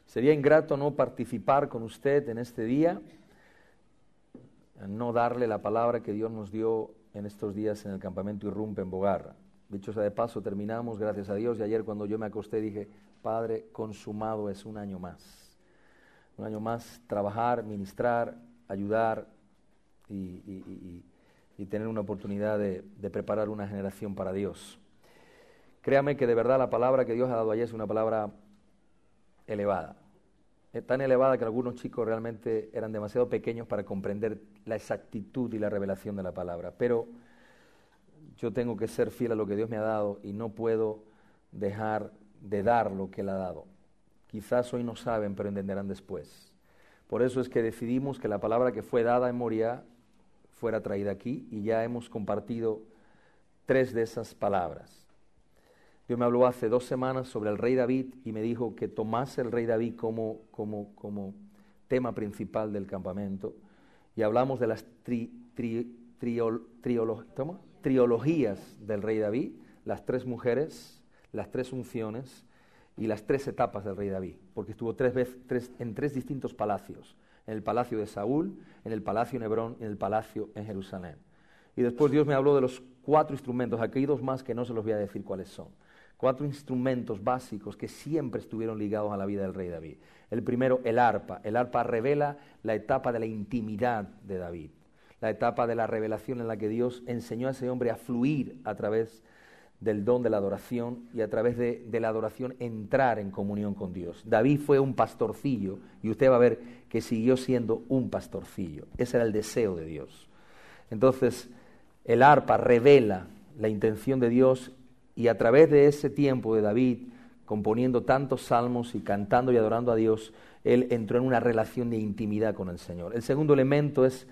Sería ingrato no participar con usted en este día, no darle la palabra que Dios nos dio en estos días en el campamento Irrumpe en Bogarra. Dicho sea de paso, terminamos, gracias a Dios, y ayer cuando yo me acosté dije, Padre, consumado es un año más. Un año más trabajar, ministrar, ayudar y tener una oportunidad de preparar una generación para Dios. Créame que de verdad la palabra que Dios ha dado ayer es una palabra elevada. Tan elevada que algunos chicos realmente eran demasiado pequeños para comprender la exactitud y la revelación de la palabra. Pero yo tengo que ser fiel a lo que Dios me ha dado y no puedo dejar de dar lo que Él ha dado. Quizás hoy no saben, pero entenderán después. Por eso es que decidimos que la palabra que fue dada en Moriah fuera traída aquí y ya hemos compartido 3 de esas palabras. Dios me habló hace 2 semanas sobre el rey David y me dijo que tomase el rey David como tema principal del campamento. Y hablamos de las trilogías del rey David, las 3 mujeres, las 3 unciones y las 3 etapas del rey David, porque estuvo 3 veces en 3 distintos palacios, en el palacio de Saúl, en el palacio en Hebrón y en el palacio en Jerusalén. Y después Dios me habló de los 4 instrumentos, aquí hay 2 más que no se los voy a decir cuáles son. 4 instrumentos básicos que siempre estuvieron ligados a la vida del rey David. El primero, el arpa. El arpa revela la etapa de la intimidad de David, la etapa de la revelación en la que Dios enseñó a ese hombre a fluir a través del don de la adoración y a través de la adoración entrar en comunión con Dios. David fue un pastorcillo y usted va a ver que siguió siendo un pastorcillo. Ese era el deseo de Dios. Entonces, el arpa revela la intención de Dios y a través de ese tiempo de David, componiendo tantos salmos y cantando y adorando a Dios, él entró en una relación de intimidad con el Señor. El segundo elemento es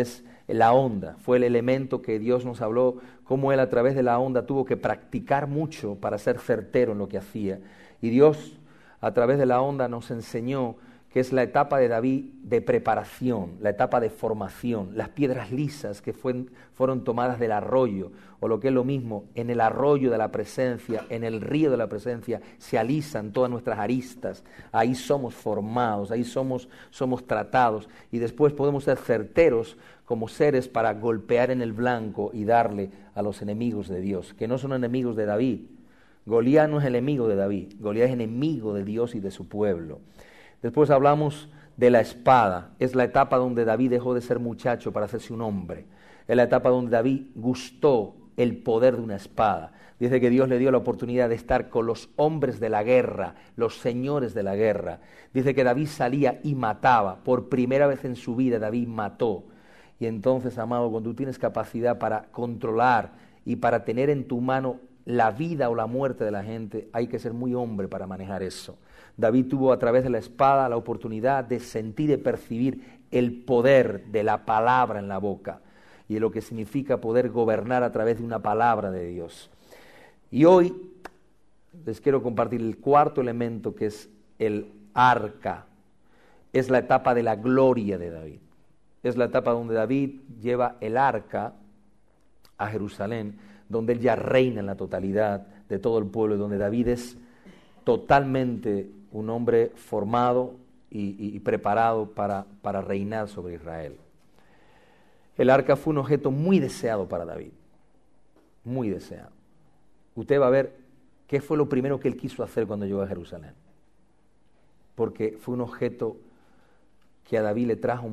la onda. Fue el elemento que Dios nos habló, cómo él a través de la onda tuvo que practicar mucho para ser certero en lo que hacía. Y Dios a través de la onda nos enseñó que es la etapa de David de preparación, la etapa de formación, las piedras lisas que fueron tomadas del arroyo, o lo que es lo mismo, en el arroyo de la presencia, en el río de la presencia, se alisan todas nuestras aristas, ahí somos formados, ahí somos tratados, y después podemos ser certeros como seres para golpear en el blanco y darle a los enemigos de Dios, que no son enemigos de David. Goliat no es enemigo de David, Goliat es enemigo de Dios y de su pueblo. Después hablamos de la espada. Es la etapa donde David dejó de ser muchacho para hacerse un hombre. Es la etapa donde David gustó el poder de una espada. Dice que Dios le dio la oportunidad de estar con los hombres de la guerra, los señores de la guerra. Dice que David salía y mataba. Por primera vez en su vida David mató. Y entonces, amado, cuando tú tienes capacidad para controlar y para tener en tu mano la vida o la muerte de la gente, hay que ser muy hombre para manejar eso. David tuvo a través de la espada la oportunidad de sentir y percibir el poder de la palabra en la boca y de lo que significa poder gobernar a través de una palabra de Dios. Y hoy les quiero compartir el 4º elemento, que es el arca. Es la etapa de la gloria de David. Es la etapa donde David lleva el arca a Jerusalén, donde él ya reina en la totalidad de todo el pueblo, y donde David es totalmente un hombre formado y preparado para reinar sobre Israel. El arca fue un objeto muy deseado para David, muy deseado. Usted va a ver qué fue lo primero que él quiso hacer cuando llegó a Jerusalén, porque fue un objeto que a David le trajo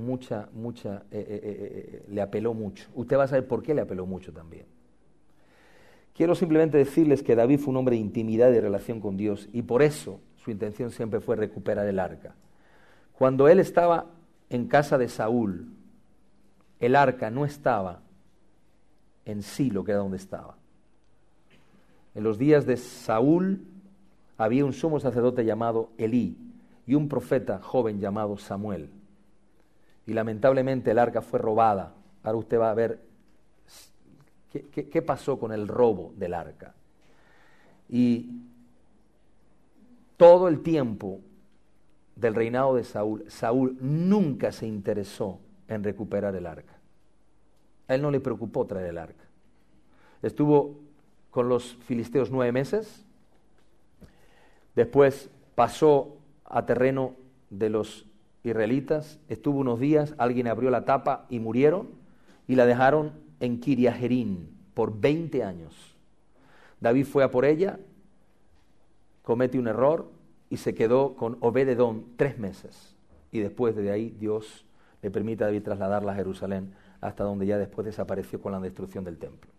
le apeló mucho. Usted va a saber por qué le apeló mucho también. Quiero simplemente decirles que David fue un hombre de intimidad y de relación con Dios, y por eso su intención siempre fue recuperar el arca. Cuando él estaba en casa de Saúl, el arca no estaba en Silo, que era donde estaba. En los días de Saúl había un sumo sacerdote llamado Elí y un profeta joven llamado Samuel. Y lamentablemente el arca fue robada. Ahora usted va a ver qué pasó con el robo del arca. Y todo el tiempo del reinado de Saúl, Saúl nunca se interesó en recuperar el arca. A él no le preocupó traer el arca. Estuvo con los filisteos 9 meses, después pasó a terreno de los israelitas, estuvo unos días, alguien abrió la tapa y murieron, y la dejaron en Kiriajerim por 20 años. David fue a por ella, comete un error y se quedó con Obed-edom 3 meses. Y después de ahí Dios le permite a David trasladarla a Jerusalén, hasta donde ya después desapareció con la destrucción del templo.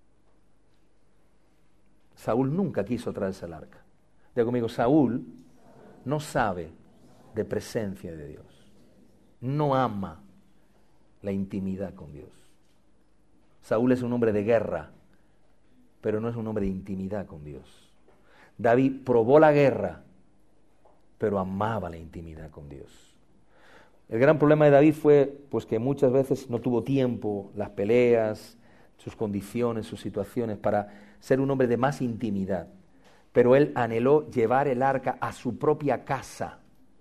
Saúl nunca quiso traerse el arca. Diga conmigo, Saúl no sabe de presencia de Dios. No ama la intimidad con Dios. Saúl es un hombre de guerra, pero no es un hombre de intimidad con Dios. David probó la guerra, pero amaba la intimidad con Dios. El gran problema de David fue pues que muchas veces no tuvo tiempo, las peleas, sus condiciones, sus situaciones, para ser un hombre de más intimidad. Pero él anheló llevar el arca a su propia casa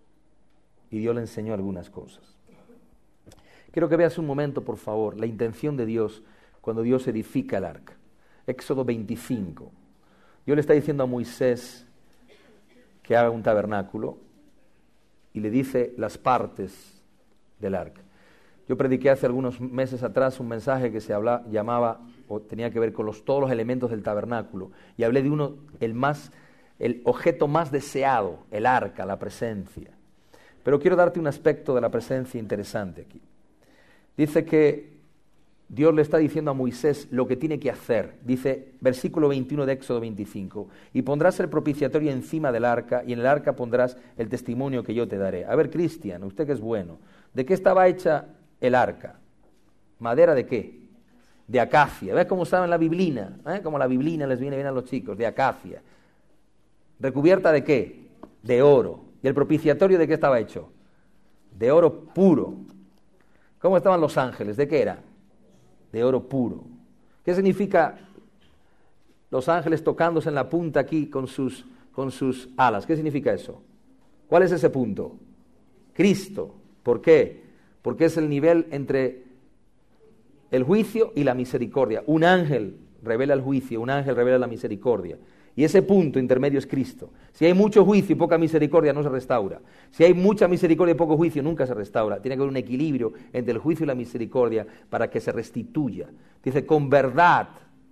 y Dios le enseñó algunas cosas. Quiero que veas un momento, por favor, la intención de Dios cuando Dios edifica el arca. Éxodo 25. Dios le está diciendo a Moisés que haga un tabernáculo y le dice las partes del arca. Yo prediqué hace algunos meses atrás un mensaje que llamaba, o tenía que ver con todos los elementos del tabernáculo, y hablé de uno, el objeto más deseado, el arca, la presencia. Pero quiero darte un aspecto de la presencia interesante aquí. Dice que Dios le está diciendo a Moisés lo que tiene que hacer. Dice, versículo 21 de Éxodo 25, y pondrás el propiciatorio encima del arca, y en el arca pondrás el testimonio que yo te daré. A ver, Cristian, usted que es bueno, ¿de qué estaba hecha el arca? ¿Madera de qué? De acacia. ¿Ves cómo saben la biblina? Como la biblina les viene bien a los chicos, de acacia. ¿Recubierta de qué? De oro. ¿Y el propiciatorio de qué estaba hecho? De oro puro. ¿Cómo estaban los ángeles? ¿De qué era? De oro puro. ¿Qué significa los ángeles tocándose en la punta aquí con sus alas? ¿Qué significa eso? ¿Cuál es ese punto? Cristo. ¿Por qué? Porque es el nivel entre el juicio y la misericordia. Un ángel revela el juicio, un ángel revela la misericordia. Y ese punto intermedio es Cristo. Si hay mucho juicio y poca misericordia, no se restaura. Si hay mucha misericordia y poco juicio, nunca se restaura. Tiene que haber un equilibrio entre el juicio y la misericordia para que se restituya. Dice, con verdad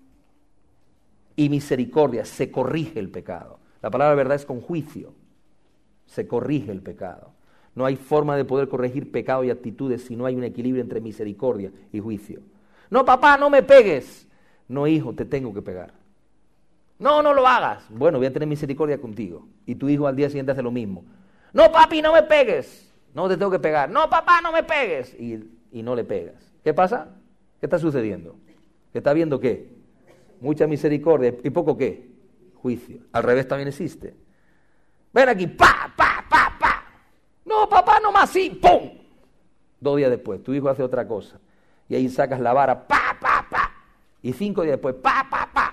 y misericordia se corrige el pecado. La palabra verdad es con juicio. Se corrige el pecado. No hay forma de poder corregir pecado y actitudes si no hay un equilibrio entre misericordia y juicio. No, papá, no me pegues. No, hijo, te tengo que pegar. No, no lo hagas. Bueno, voy a tener misericordia contigo. Y tu hijo al día siguiente hace lo mismo. No, papi, no me pegues. No, te tengo que pegar. No, papá, no me pegues. Y no le pegas. ¿Qué pasa? ¿Qué está sucediendo? ¿Que está viendo qué? Mucha misericordia. ¿Y poco qué? Juicio. Al revés también existe. Ven aquí, pa. No, papá, no más, sí, ¡pum! 2 días después, tu hijo hace otra cosa. Y ahí sacas la vara, pa. Y 5 días después, pa.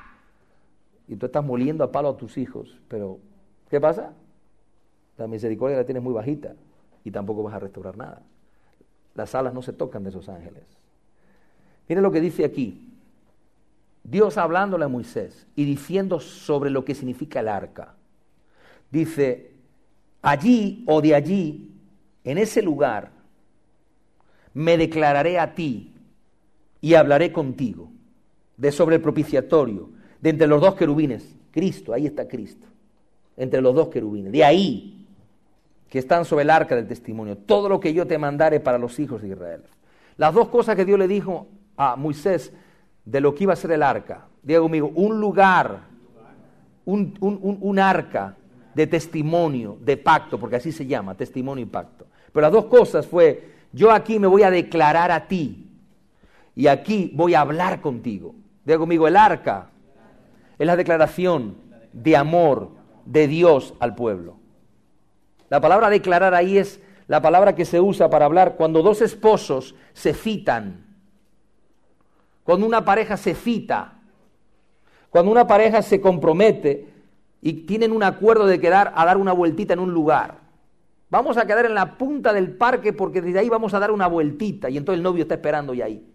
Y tú estás moliendo a palo a tus hijos. Pero, ¿qué pasa? La misericordia la tienes muy bajita y tampoco vas a restaurar nada. Las alas no se tocan de esos ángeles. Miren lo que dice aquí. Dios hablándole a Moisés y diciendo sobre lo que significa el arca. Dice, allí o de allí, en ese lugar, me declararé a ti y hablaré contigo de sobre el propiciatorio, de entre los 2 querubines. Cristo, ahí está Cristo, entre los 2 querubines. De ahí, que están sobre el arca del testimonio, todo lo que yo te mandare para los hijos de Israel. Las 2 cosas que Dios le dijo a Moisés de lo que iba a ser el arca. Diga conmigo, un lugar, un arca de testimonio, de pacto, porque así se llama, testimonio y pacto. Pero las 2 cosas fue, yo aquí me voy a declarar a ti y aquí voy a hablar contigo. Diga conmigo, el arca es la declaración de amor de Dios al pueblo. La palabra declarar ahí es la palabra que se usa para hablar cuando 2 esposos se citan, cuando una pareja se cita, cuando una pareja se compromete y tienen un acuerdo de quedar a dar una vueltita en un lugar. Vamos a quedar en la punta del parque porque desde ahí vamos a dar una vueltita y entonces el novio está esperando ya ahí.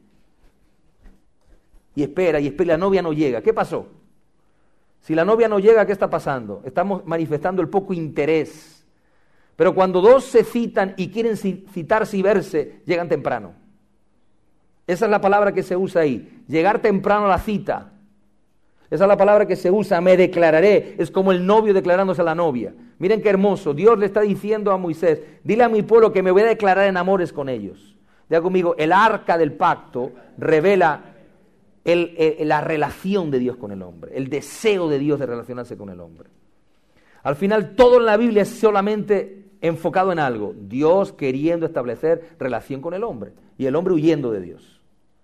Y espera, la novia no llega. ¿Qué pasó? Si la novia no llega, ¿qué está pasando? Estamos manifestando el poco interés Pero cuando dos se citan y quieren citarse y verse, llegan temprano. Esa es la palabra que se usa ahí, llegar temprano a la cita. Esa es la palabra que se usa, me declararé. Es como el novio declarándose a la novia. Miren qué hermoso, Dios le está diciendo a Moisés, dile a mi pueblo que me voy a declarar en amores con ellos. Diga conmigo, el arca del pacto revela la relación de Dios con el hombre, el deseo de Dios de relacionarse con el hombre. Al final todo en la Biblia es solamente enfocado en algo, Dios queriendo establecer relación con el hombre y el hombre huyendo de Dios.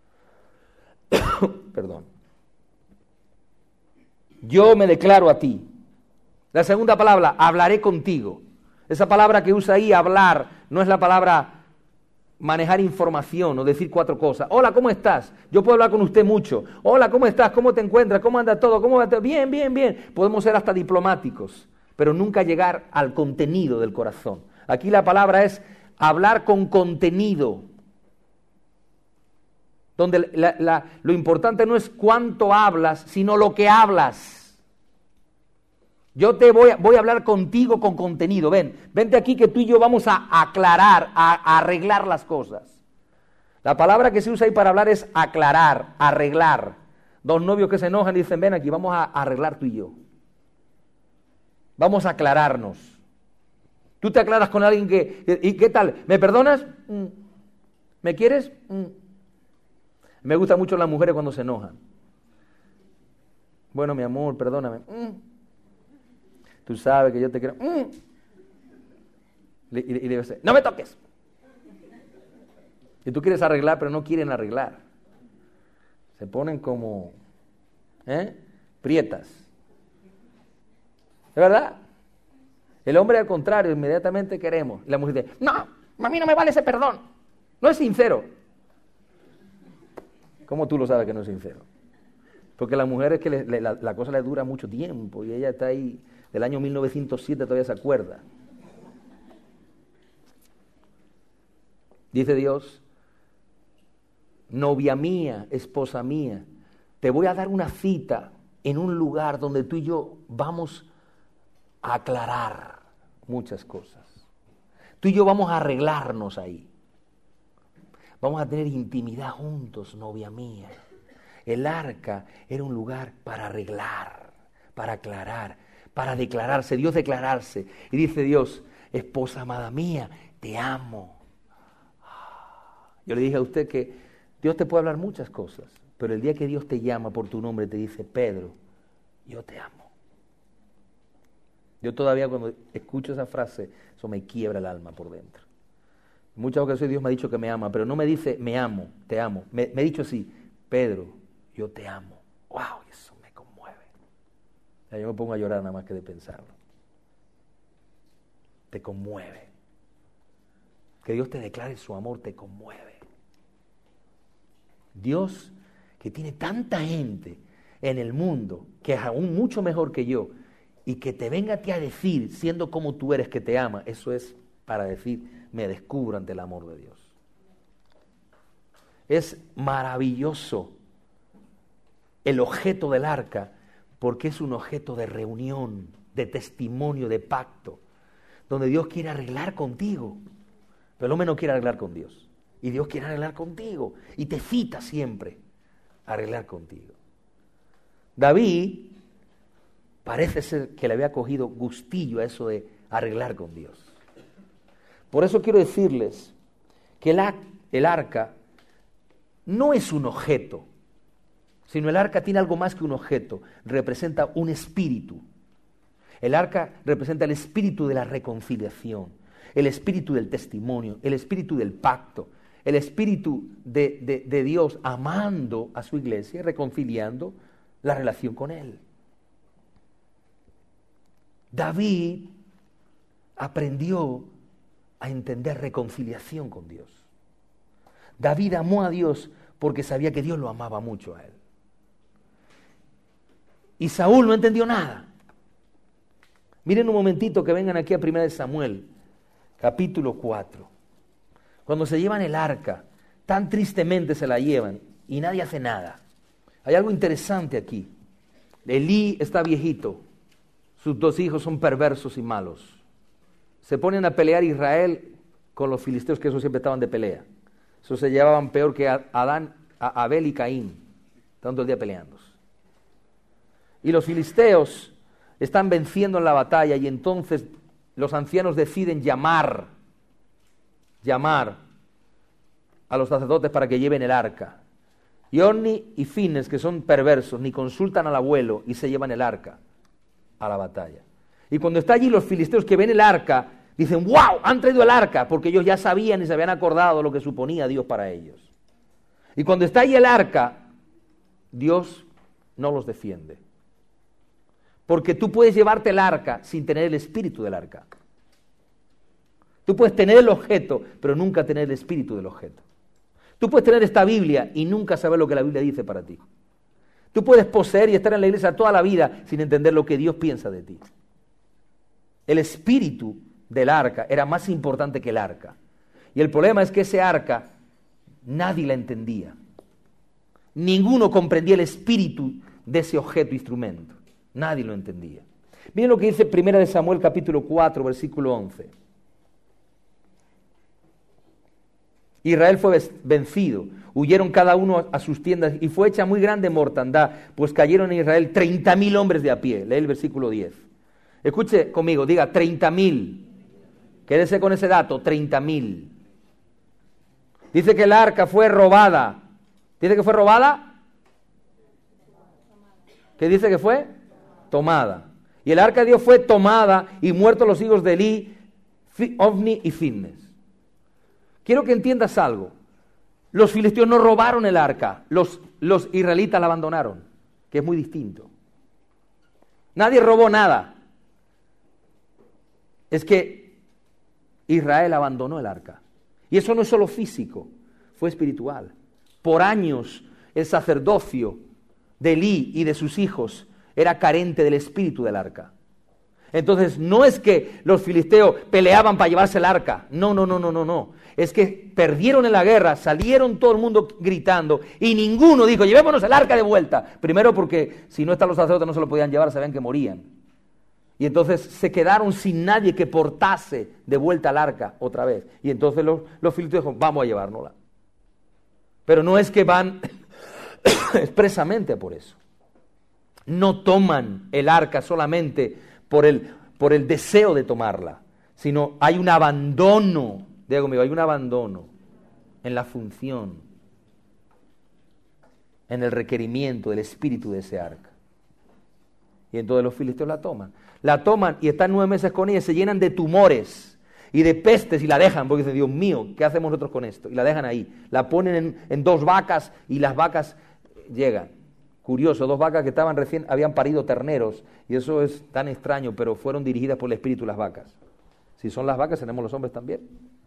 Perdón. Yo me declaro a ti. La segunda palabra, hablaré contigo. Esa palabra que usa ahí, hablar, no es la palabra manejar información o decir cuatro cosas. Hola, ¿cómo estás? Yo puedo hablar con usted mucho. Hola, ¿cómo estás? ¿Cómo te encuentras? ¿Cómo anda todo? ¿Cómo va todo? Bien, bien, bien. Podemos ser hasta diplomáticos, pero nunca llegar al contenido del corazón. Aquí la palabra es hablar con contenido. Donde lo importante no es cuánto hablas, sino lo que hablas. Yo te voy a hablar contigo con contenido. Vente aquí que tú y yo vamos a aclarar, a arreglar las cosas. La palabra que se usa ahí para hablar es aclarar, arreglar. Dos novios que se enojan y dicen, ven aquí, vamos a arreglar tú y yo. Vamos a aclararnos. Tú te aclaras con alguien ¿y qué tal? ¿Me perdonas? ¿Me quieres? Me gustan mucho las mujeres cuando se enojan. Bueno, mi amor, perdóname. Tú sabes que yo te quiero. Y le digo, no me toques. Y tú quieres arreglar, pero no quieren arreglar. Se ponen como prietas. ¿Es verdad? El hombre al contrario, inmediatamente queremos. Y la mujer dice, no, a mí no me vale ese perdón. No es sincero. ¿Cómo tú lo sabes que no es sincero? Porque la mujer es que la cosa le dura mucho tiempo y ella está ahí del año 1907, todavía se acuerda. Dice Dios, novia mía, esposa mía, te voy a dar una cita en un lugar donde tú y yo vamos a aclarar muchas cosas. Tú y yo vamos a arreglarnos ahí. Vamos a tener intimidad juntos, novia mía. El arca era un lugar para arreglar, para aclarar, para declararse, Dios declararse. Y dice Dios, esposa amada mía, te amo. Yo le dije a usted que Dios te puede hablar muchas cosas, pero el día que Dios te llama por tu nombre, te dice, Pedro, yo te amo. Yo todavía cuando escucho esa frase, eso me quiebra el alma por dentro. En muchas ocasiones Dios me ha dicho que me ama, pero no me dice, me amo, te amo. Me ha dicho así, Pedro, yo te amo. ¡Wow! Eso me conmueve. Ya yo me pongo a llorar nada más que de pensarlo. Te conmueve. Que Dios te declare su amor te conmueve. Dios, que tiene tanta gente en el mundo, que es aún mucho mejor que yo, y que te venga a ti a decir, siendo como tú eres, que te ama, eso es para decir, me descubro ante el amor de Dios. Es maravilloso el objeto del arca, porque es un objeto de reunión, de testimonio, de pacto, donde Dios quiere arreglar contigo, pero el hombre no quiere arreglar con Dios, y Dios quiere arreglar contigo, y te cita siempre a arreglar contigo. David parece ser que le había cogido gustillo a eso de arreglar con Dios. Por eso quiero decirles que el arca no es un objeto, sino el arca tiene algo más que un objeto, representa un espíritu. El arca representa el espíritu de la reconciliación, el espíritu del testimonio, el espíritu del pacto, el espíritu de Dios amando a su iglesia y reconciliando la relación con Él. David aprendió a entender reconciliación con Dios. David amó a Dios porque sabía que Dios lo amaba mucho a él. Y Saúl no entendió nada. Miren un momentito que vengan aquí a 1 Samuel, capítulo 4. Cuando se llevan el arca, tan tristemente se la llevan y nadie hace nada. Hay algo interesante aquí. Elí está viejito. Sus dos hijos son perversos y malos. se ponen a pelear Israel con los filisteos, que esos siempre estaban de pelea. Esos se llevaban peor que Abel y Caín, tanto el día peleando. Y los filisteos están venciendo en la batalla, y entonces los ancianos deciden llamar a los sacerdotes para que lleven el arca. Y Orni y Fines, que son perversos, ni consultan al abuelo y se llevan el arca a la batalla. Y cuando está allí los filisteos que ven el arca, dicen, ¡wow! Han traído el arca, porque ellos ya sabían y se habían acordado de lo que suponía Dios para ellos. Y cuando está allí el arca, Dios no los defiende. Porque tú puedes llevarte el arca sin tener el espíritu del arca. Tú puedes tener el objeto, pero nunca tener el espíritu del objeto. Tú puedes tener esta Biblia y nunca saber lo que la Biblia dice para ti. Tú puedes poseer y estar en la iglesia toda la vida sin entender lo que Dios piensa de ti. El espíritu del arca era más importante que el arca. Y el problema es que ese arca nadie la entendía. Ninguno comprendía el espíritu de ese objeto, instrumento. Nadie lo entendía. Miren lo que dice 1 Samuel capítulo 4, versículo 11. Israel fue vencido, huyeron cada uno a sus tiendas y fue hecha muy grande mortandad, pues cayeron en Israel 30.000 hombres de a pie. Lee el versículo 10. Escuche conmigo, diga 30.000. Quédese con ese dato, 30.000. Dice que el arca fue robada. ¿Dice que fue robada? ¿Qué dice que fue? Tomada. Y el arca de Dios fue tomada y muertos los hijos de Eli, Ofni y Finnes. Quiero que entiendas algo. Los filisteos no robaron el arca, los israelitas la abandonaron, que es muy distinto. Nadie robó nada. Es que Israel abandonó el arca. Y eso no es solo físico, fue espiritual. Por años el sacerdocio de Elí y de sus hijos era carente del espíritu del arca. Entonces no es que los filisteos peleaban para llevarse el arca, no. Es que perdieron en la guerra, salieron todo el mundo gritando y ninguno dijo, llevémonos el arca de vuelta. Primero porque si no están los sacerdotes no se lo podían llevar, sabían que morían. Y entonces se quedaron sin nadie que portase de vuelta el arca otra vez. Y entonces los filisteos dijeron, vamos a llevárnosla. Pero no es que van expresamente por eso. No toman el arca solamente por el deseo de tomarla, sino hay un abandono, diga conmigo, hay un abandono en la función, en el requerimiento del espíritu de ese arca. Y entonces los filisteos la toman y están 9 meses con ella, se llenan de tumores y de pestes y la dejan, porque dicen, Dios mío, ¿qué hacemos nosotros con esto? Y la dejan ahí, la ponen en 2 vacas y las vacas llegan. Curioso, 2 vacas que habían parido terneros, y eso es tan extraño, pero fueron dirigidas por el espíritu las vacas. Si son las vacas, tenemos los hombres también.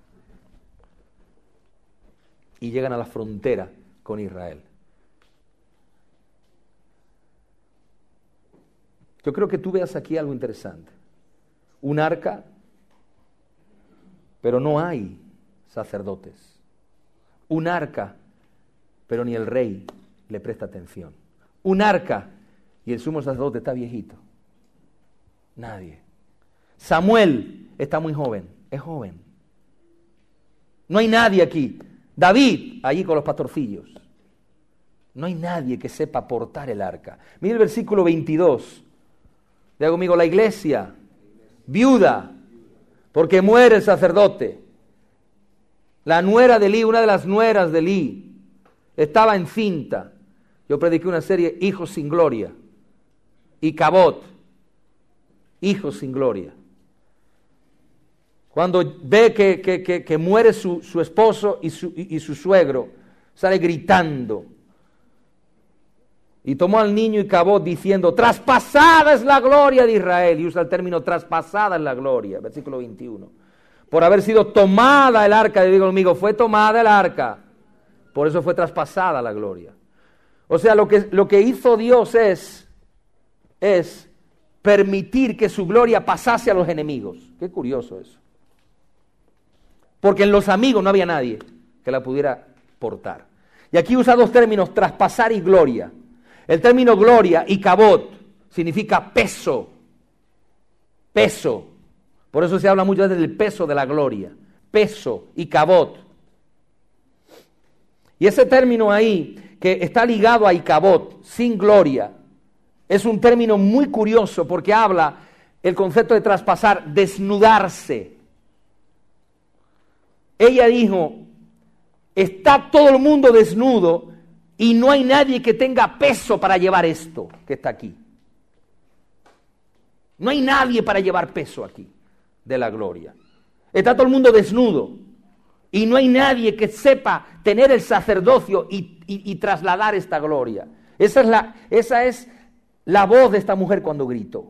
Y llegan a la frontera con Israel. Yo creo que tú veas aquí algo interesante. Un arca, pero no hay sacerdotes. Un arca, pero ni el rey le presta atención. Un arca y el sumo sacerdote está viejito. Nadie. Samuel está muy joven, es joven. No hay nadie aquí. David, allí con los pastorcillos. No hay nadie que sepa portar el arca. Mira el versículo 22. Diga conmigo, la iglesia, viuda, porque muere el sacerdote. La nuera de Elí, una de las nueras de Elí, estaba encinta. Yo prediqué una serie, Hijos sin Gloria, y Cabot, Hijos sin Gloria. Cuando ve que muere su esposo y su suegro, sale gritando. Y tomó al niño y Cabot diciendo, traspasada es la gloria de Israel. Y usa el término traspasada es la gloria, versículo 21. Por haber sido tomada el arca, digo conmigo, fue tomada el arca. Por eso fue traspasada la gloria. O sea, lo que hizo Dios es permitir que su gloria pasase a los enemigos. Qué curioso eso. Porque en los amigos no había nadie que la pudiera portar. Y aquí usa 2 términos, traspasar y gloria. El término gloria y cabot significa peso. Peso. Por eso se habla muchas veces del peso de la gloria. Peso y cabot. Y ese término ahí, que está ligado a Icabod, sin gloria, es un término muy curioso porque habla el concepto de traspasar, desnudarse. Ella dijo, está todo el mundo desnudo y no hay nadie que tenga peso para llevar esto que está aquí. No hay nadie para llevar peso aquí de la gloria. Está todo el mundo desnudo y no hay nadie que sepa tener el sacerdocio y trasladar esta gloria. Esa es la voz de esta mujer cuando gritó.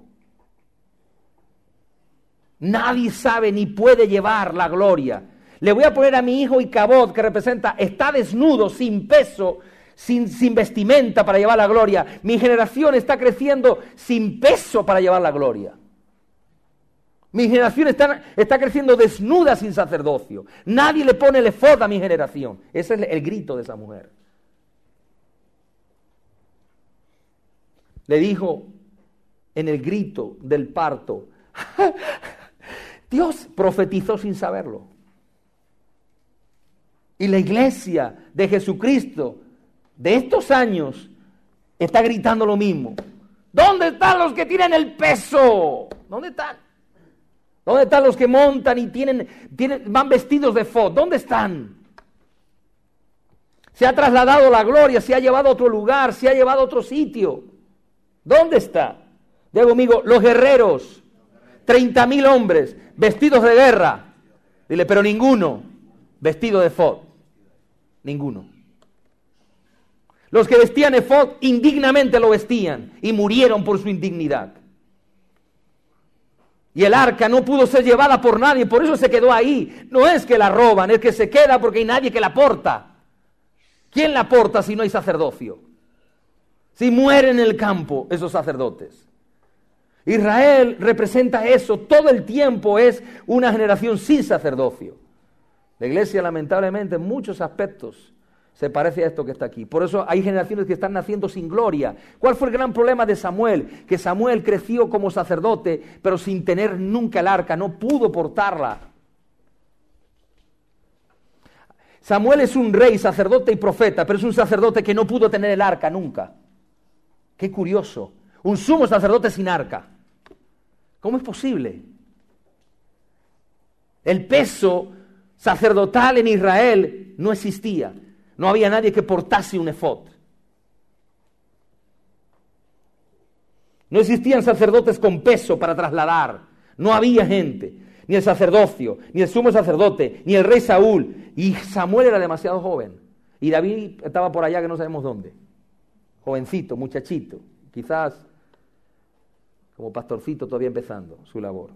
Nadie sabe ni puede llevar la gloria. Le voy a poner a mi hijo Icabod, que representa, está desnudo, sin peso, sin vestimenta para llevar la gloria. Mi generación está creciendo sin peso para llevar la gloria. Mi generación está creciendo desnuda sin sacerdocio. Nadie le pone el efod a mi generación. Ese es el grito de esa mujer. Le dijo en el grito del parto, Dios profetizó sin saberlo. Y la iglesia de Jesucristo de estos años está gritando lo mismo. ¿Dónde están los que tienen el peso? ¿Dónde están? ¿Dónde están los que montan y van vestidos de efod? ¿Dónde están? Se ha trasladado la gloria, se ha llevado a otro lugar, se ha llevado a otro sitio. ¿Dónde está? Digo conmigo, los guerreros, 30.000 hombres vestidos de guerra. Dile, pero ninguno vestido de efod. Ninguno. Los que vestían efod indignamente lo vestían y murieron por su indignidad. Y el arca no pudo ser llevada por nadie, por eso se quedó ahí. No es que la roban, es que se queda porque hay nadie que la porta. ¿Quién la porta si no hay sacerdocio? Si mueren en el campo esos sacerdotes. Israel representa eso, todo el tiempo es una generación sin sacerdocio. La iglesia, lamentablemente, en muchos aspectos se parece a esto que está aquí. Por eso hay generaciones que están naciendo sin gloria. ¿Cuál fue el gran problema de Samuel? Que Samuel creció como sacerdote, pero sin tener nunca el arca, no pudo portarla. Samuel es un rey, sacerdote y profeta, pero es un sacerdote que no pudo tener el arca nunca. Qué curioso. Un sumo sacerdote sin arca. ¿Cómo es posible? El peso sacerdotal en Israel no existía. No había nadie que portase un efod. No existían sacerdotes con peso para trasladar. No había gente. Ni el sacerdocio, ni el sumo sacerdote, ni el rey Saúl. Y Samuel era demasiado joven. Y David estaba por allá que no sabemos dónde. Jovencito, muchachito. Quizás como pastorcito todavía empezando su labor.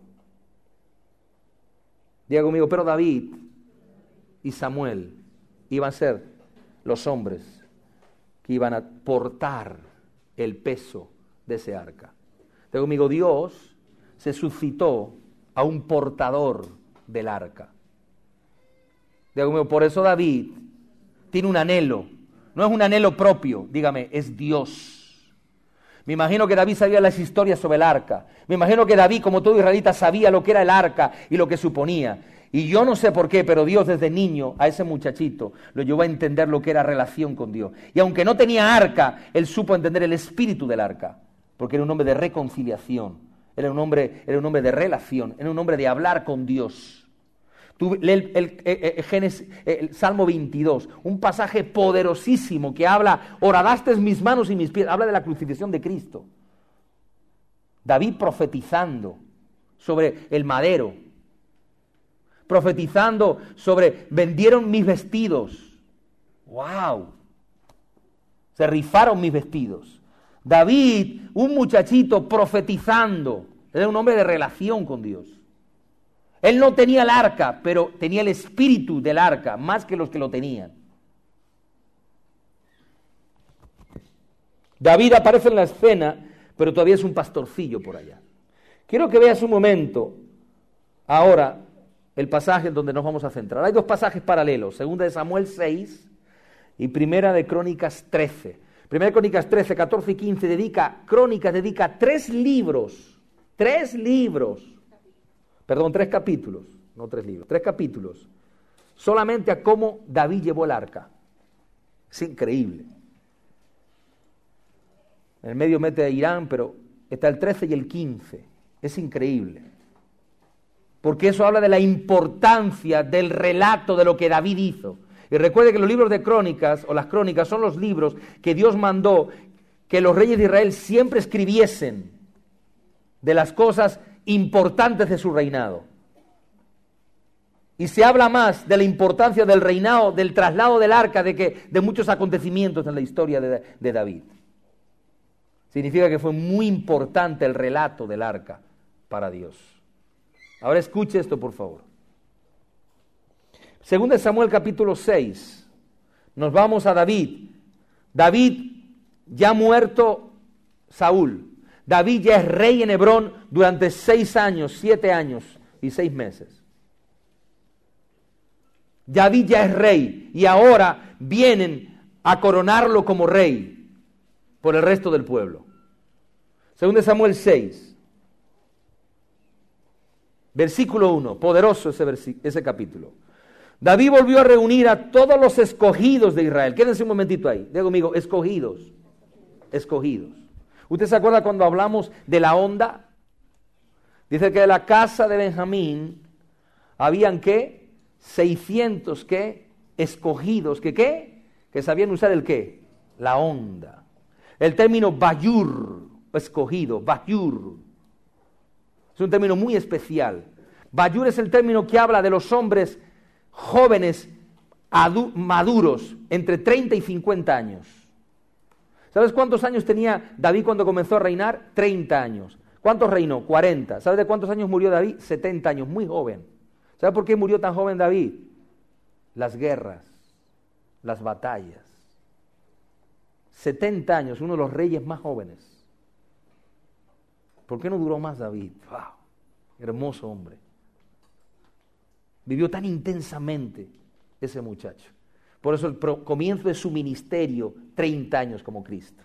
Diga conmigo, pero David y Samuel iban a ser los hombres que iban a portar el peso de ese arca. Diga conmigo, Dios se suscitó a un portador del arca. Diga conmigo, por eso David tiene un anhelo. No es un anhelo propio, dígame, es Dios. Me imagino que David sabía las historias sobre el arca. Me imagino que David, como todo israelita, sabía lo que era el arca y lo que suponía. Y yo no sé por qué, pero Dios desde niño a ese muchachito lo llevó a entender lo que era relación con Dios. Y aunque no tenía arca, él supo entender el espíritu del arca, porque era un hombre de reconciliación, era un hombre de relación, era un hombre de hablar con Dios. Tú lee el Salmo 22, un pasaje poderosísimo que habla, horadaste mis manos y mis pies, habla de la crucifixión de Cristo. David profetizando sobre el madero, profetizando sobre vendieron mis vestidos. ¡Wow! Se rifaron mis vestidos. David, un muchachito profetizando, era un hombre de relación con Dios. Él no tenía el arca, pero tenía el espíritu del arca, más que los que lo tenían. David aparece en la escena, pero todavía es un pastorcillo por allá. Quiero que veas un momento, ahora, el pasaje en donde nos vamos a centrar. Hay dos pasajes paralelos, segunda de Samuel 6 y primera de Crónicas 13. Primera de Crónicas 13, 14 y 15 Crónicas dedica 3 libros, Perdón, 3 capítulos, no 3 libros, 3 capítulos, solamente a cómo David llevó el arca. Es increíble. En el medio mete a Irán, pero está el 13 y el 15. Es increíble. Porque eso habla de la importancia del relato de lo que David hizo. Y recuerde que los libros de crónicas, o las crónicas, son los libros que Dios mandó que los reyes de Israel siempre escribiesen de las cosas importantes de su reinado. Y se habla más de la importancia del reinado, del traslado del arca, de muchos acontecimientos en la historia de David. Significa que fue muy importante el relato del arca para Dios. Ahora escuche esto, por favor. Según de Samuel capítulo 6, nos vamos a David. David, ya muerto Saúl. David ya es rey en Hebrón durante 6 años, 7 años y 6 meses. David ya es rey y ahora vienen a coronarlo como rey por el resto del pueblo. Según de Samuel 6, versículo 1, poderoso ese capítulo. David volvió a reunir a todos los escogidos de Israel. Quédense un momentito ahí. Diga conmigo, escogidos. Escogidos. ¿Usted se acuerda cuando hablamos de la onda? Dice que de la casa de Benjamín habían, ¿qué? 600, ¿qué? Escogidos, ¿qué? Que sabían usar el ¿qué? La onda. El término bayur, escogido, bayur. Es un término muy especial. Bayur es el término que habla de los hombres jóvenes, maduros, entre 30 y 50 años. ¿Sabes cuántos años tenía David cuando comenzó a reinar? 30 años. ¿Cuántos reinó? 40. ¿Sabes de cuántos años murió David? 70 años, muy joven. ¿Sabes por qué murió tan joven David? Las guerras, las batallas. 70 años, uno de los reyes más jóvenes. ¿Por qué no duró más David? ¡Wow! Hermoso hombre. Vivió tan intensamente ese muchacho. Por eso el comienzo de su ministerio, 30 años como Cristo.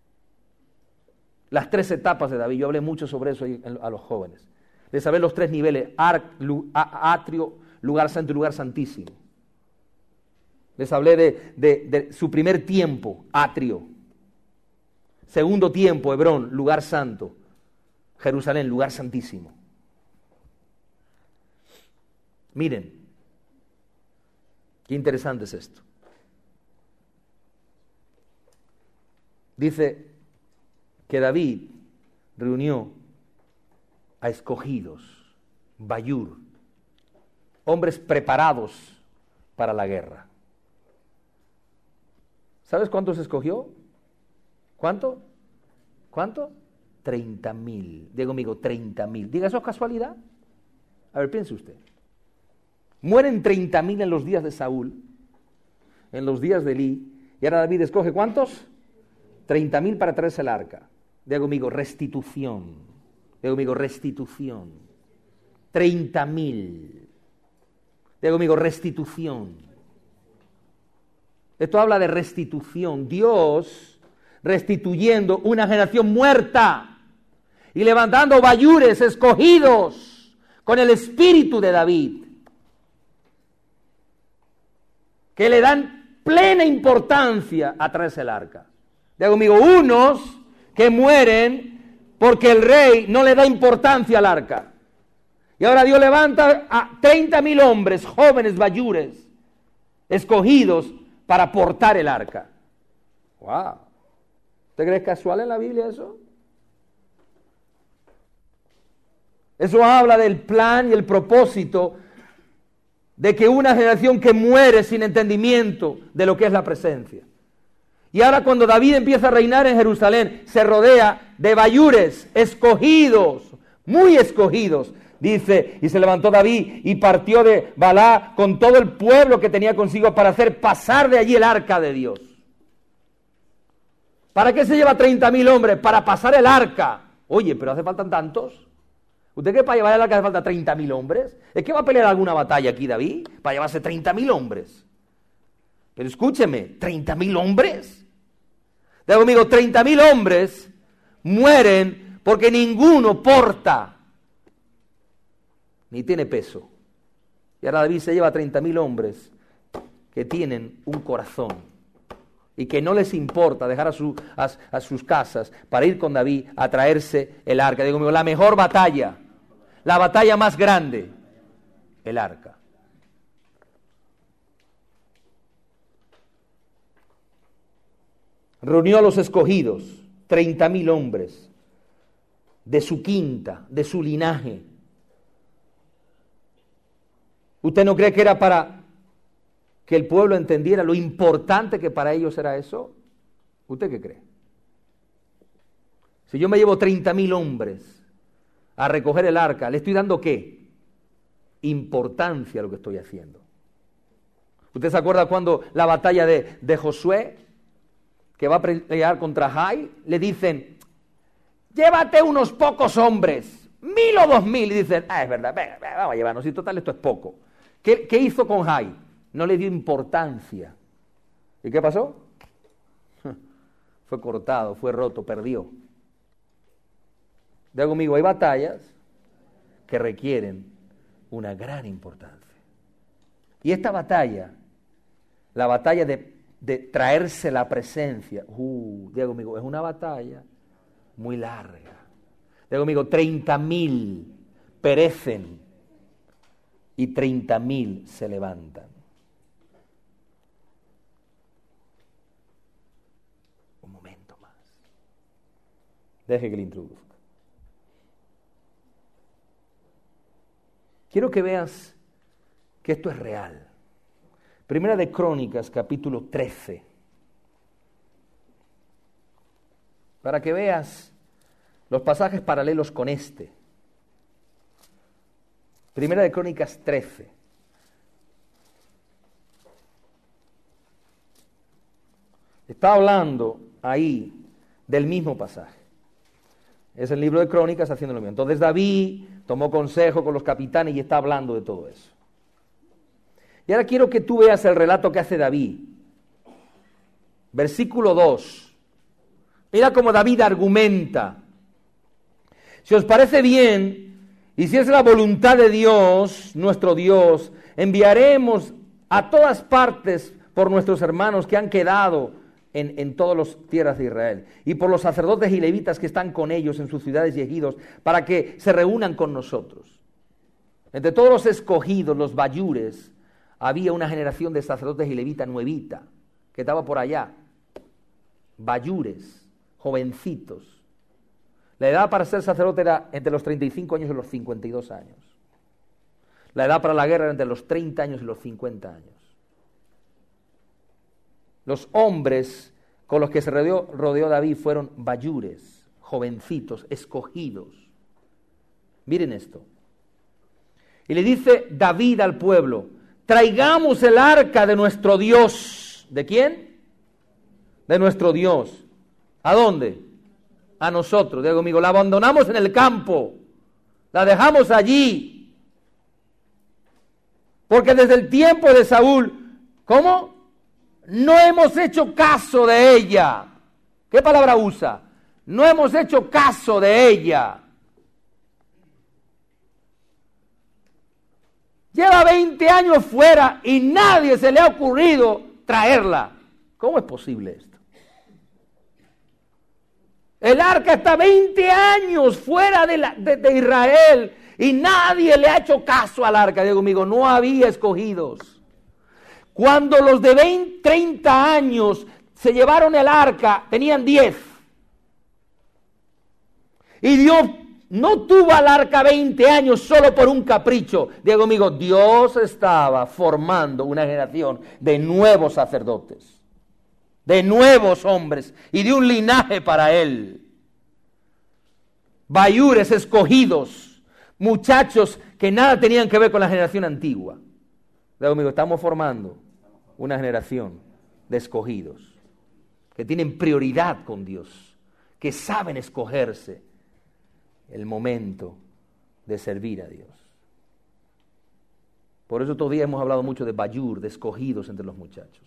Las 3 etapas de David, yo hablé mucho sobre eso a los jóvenes. De saber los 3 niveles, atrio, lugar santo y lugar santísimo. Les hablé de su primer tiempo, atrio. Segundo tiempo, Hebrón, lugar santo. Jerusalén, lugar santísimo. Miren, qué interesante es esto. Dice que David reunió a escogidos, bayur, hombres preparados para la guerra. ¿Sabes cuántos escogió? ¿Cuánto? 30,000. Diga conmigo, 30,000. Diga, ¿eso es casualidad? A ver, piense usted. Mueren 30,000 en los días de Saúl, en los días de Elí, y ahora David escoge ¿cuántos? 30,000 para traerse el arca. Diga conmigo, restitución. Diga conmigo, restitución. 30,000. Diga conmigo, restitución. Esto habla de restitución. Dios restituyendo una generación muerta y levantando bayures escogidos con el espíritu de David, que le dan plena importancia a traerse el arca. Digo conmigo, unos que mueren porque el rey no le da importancia al arca. Y ahora Dios levanta a 30,000 hombres, jóvenes bayures, escogidos para portar el arca. ¡Wow! ¿Usted cree casual en la Biblia eso? Eso habla del plan y el propósito de que una generación que muere sin entendimiento de lo que es la presencia. Y ahora cuando David empieza a reinar en Jerusalén, se rodea de bayures escogidos, muy escogidos. Dice, y se levantó David y partió de Balá con todo el pueblo que tenía consigo para hacer pasar de allí el arca de Dios. ¿Para qué se lleva 30,000 hombres? Para pasar el arca. Oye, pero hace faltan tantos. ¿Usted cree que para llevar el arca hace falta 30,000 hombres? ¿Es que va a pelear alguna batalla aquí David? Para llevarse 30,000 hombres. Pero escúcheme, 30,000 hombres. Digo conmigo, 30,000 hombres mueren porque ninguno porta ni tiene peso. Y ahora David se lleva a 30.000 hombres que tienen un corazón y que no les importa dejar a sus casas para ir con David a traerse el arca. Digo, la mejor batalla, la batalla más grande, el arca. Reunió a los escogidos, 30.000 hombres, de su quinta, de su linaje. ¿Usted no cree que era para que el pueblo entendiera lo importante que para ellos era eso? ¿Usted qué cree? Si yo me llevo 30.000 hombres a recoger el arca, ¿le estoy dando qué? Importancia a lo que estoy haciendo. ¿Usted se acuerda cuando la batalla de Josué, que va a pelear contra Jai, le dicen, llévate unos pocos hombres, 1.000 o 2.000, y dicen, es verdad, venga, vamos a llevarnos, y total esto es poco. ¿Qué hizo con Jai? No le dio importancia. ¿Y qué pasó? Fue cortado, fue roto, perdió. Digo conmigo, hay batallas que requieren una gran importancia. Y esta batalla, la batalla de traerse la presencia, digo conmigo, es una batalla muy larga. Digo conmigo, 30.000 perecen y 30.000 se levantan. Un momento más. Deje que le introduzca. Quiero que veas que esto es real. Primera de Crónicas, capítulo 13. Para que veas los pasajes paralelos con este. Primera de Crónicas 13. Está hablando ahí del mismo pasaje. Es el libro de Crónicas haciendo lo mismo. Entonces David tomó consejo con los capitanes y está hablando de todo eso. Y ahora quiero que tú veas el relato que hace David. Versículo 2. Mira cómo David argumenta. Si os parece bien, y si es la voluntad de Dios, nuestro Dios, enviaremos a todas partes por nuestros hermanos que han quedado en todas las tierras de Israel, y por los sacerdotes y levitas que están con ellos en sus ciudades y ejidos, para que se reúnan con nosotros. Entre todos los escogidos, los bayures, había una generación de sacerdotes y levitas nuevita, que estaba por allá. Bayures, jovencitos. La edad para ser sacerdote era entre los 35 años y los 52 años. La edad para la guerra era entre los 30 años y los 50 años. Los hombres con los que se rodeó David fueron bayures, jovencitos, escogidos. Miren esto. Y le dice David al pueblo, traigamos el arca de nuestro Dios. ¿De quién? De nuestro Dios. ¿A dónde? A nosotros. Digo conmigo, la abandonamos en el campo. La dejamos allí. Porque desde el tiempo de Saúl, ¿cómo? No hemos hecho caso de ella. ¿Qué palabra usa? No hemos hecho caso de ella. Lleva 20 años fuera y nadie se le ha ocurrido traerla. ¿Cómo es posible esto? El arca está 20 años fuera de Israel y nadie le ha hecho caso al arca. Digo conmigo, no había escogidos. Cuando los de 30 años se llevaron el arca, tenían 10. Y Dios no tuvo al arca 20 años solo por un capricho. Digo conmigo, Dios estaba formando una generación de nuevos sacerdotes, de nuevos hombres y de un linaje para Él. Bayures escogidos, muchachos que nada tenían que ver con la generación antigua. Digo conmigo, estamos formando una generación de escogidos que tienen prioridad con Dios, que saben escogerse el momento de servir a Dios. Por eso todavía hemos hablado mucho de bayur, de escogidos entre los muchachos.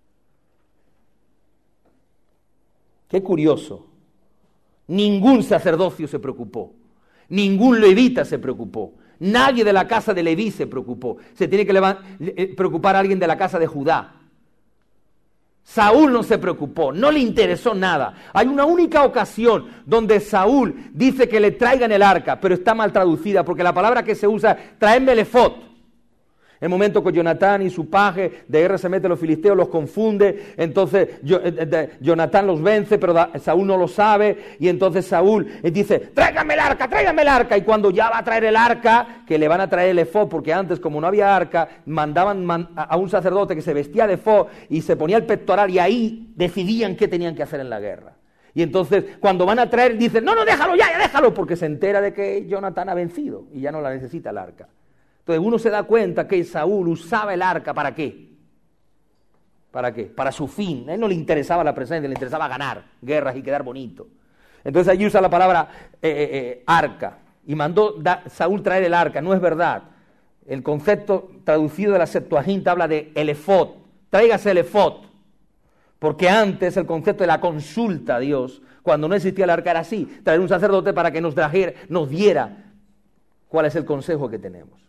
Qué curioso. Ningún sacerdocio se preocupó, ningún levita se preocupó, Nadie de la casa de Leví se preocupó. Se tiene que preocupar a alguien de la casa de Judá. Saúl no se preocupó, no le interesó nada. Hay una única ocasión donde Saúl dice que le traigan el arca, pero está mal traducida porque la palabra que se usa es traedme el efod. El momento que Jonatán y su paje de guerra se mete a los filisteos, los confunde, entonces Jonatán los vence, pero Saúl no lo sabe, y entonces Saúl dice, tráigame el arca, y cuando ya va a traer el arca, que le van a traer el efod, porque antes como no había arca, mandaban a un sacerdote que se vestía de efod y se ponía el pectoral, y ahí decidían qué tenían que hacer en la guerra. Y entonces cuando van a traer, dicen, no, déjalo ya, déjalo, porque se entera de que Jonatán ha vencido, y ya no la necesita el arca. Entonces uno se da cuenta que Saúl usaba el arca ¿para qué? ¿Para qué? Para su fin. A él no le interesaba la presencia, le interesaba ganar guerras y quedar bonito. Entonces allí usa la palabra arca. Y mandó Saúl traer el arca. No es verdad. El concepto traducido de la Septuaginta habla de el efod. Tráigase el efod. Porque antes el concepto de la consulta a Dios, cuando no existía el arca, era así. Traer un sacerdote para que nos diera cuál es el consejo que tenemos.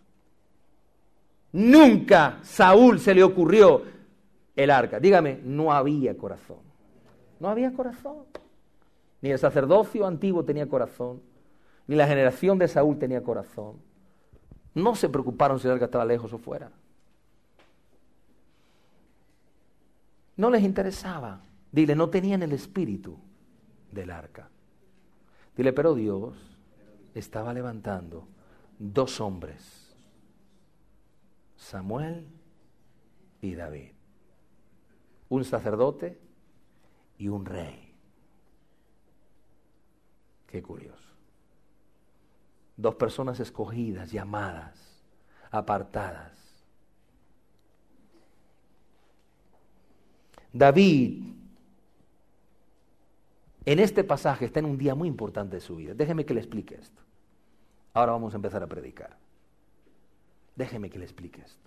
Nunca Saúl se le ocurrió el arca. Dígame, no había corazón. No había corazón. Ni el sacerdocio antiguo tenía corazón, ni la generación de Saúl tenía corazón. No se preocuparon si el arca estaba lejos o fuera. No les interesaba. Dile, no tenían el espíritu del arca. Dile, pero Dios estaba levantando 2 hombres. Samuel y David, un sacerdote y un rey. Qué curioso. 2 personas escogidas, llamadas, apartadas. David, en este pasaje, está en un día muy importante de su vida. Déjeme que le explique esto. Ahora vamos a empezar a predicar. Déjeme que le explique esto.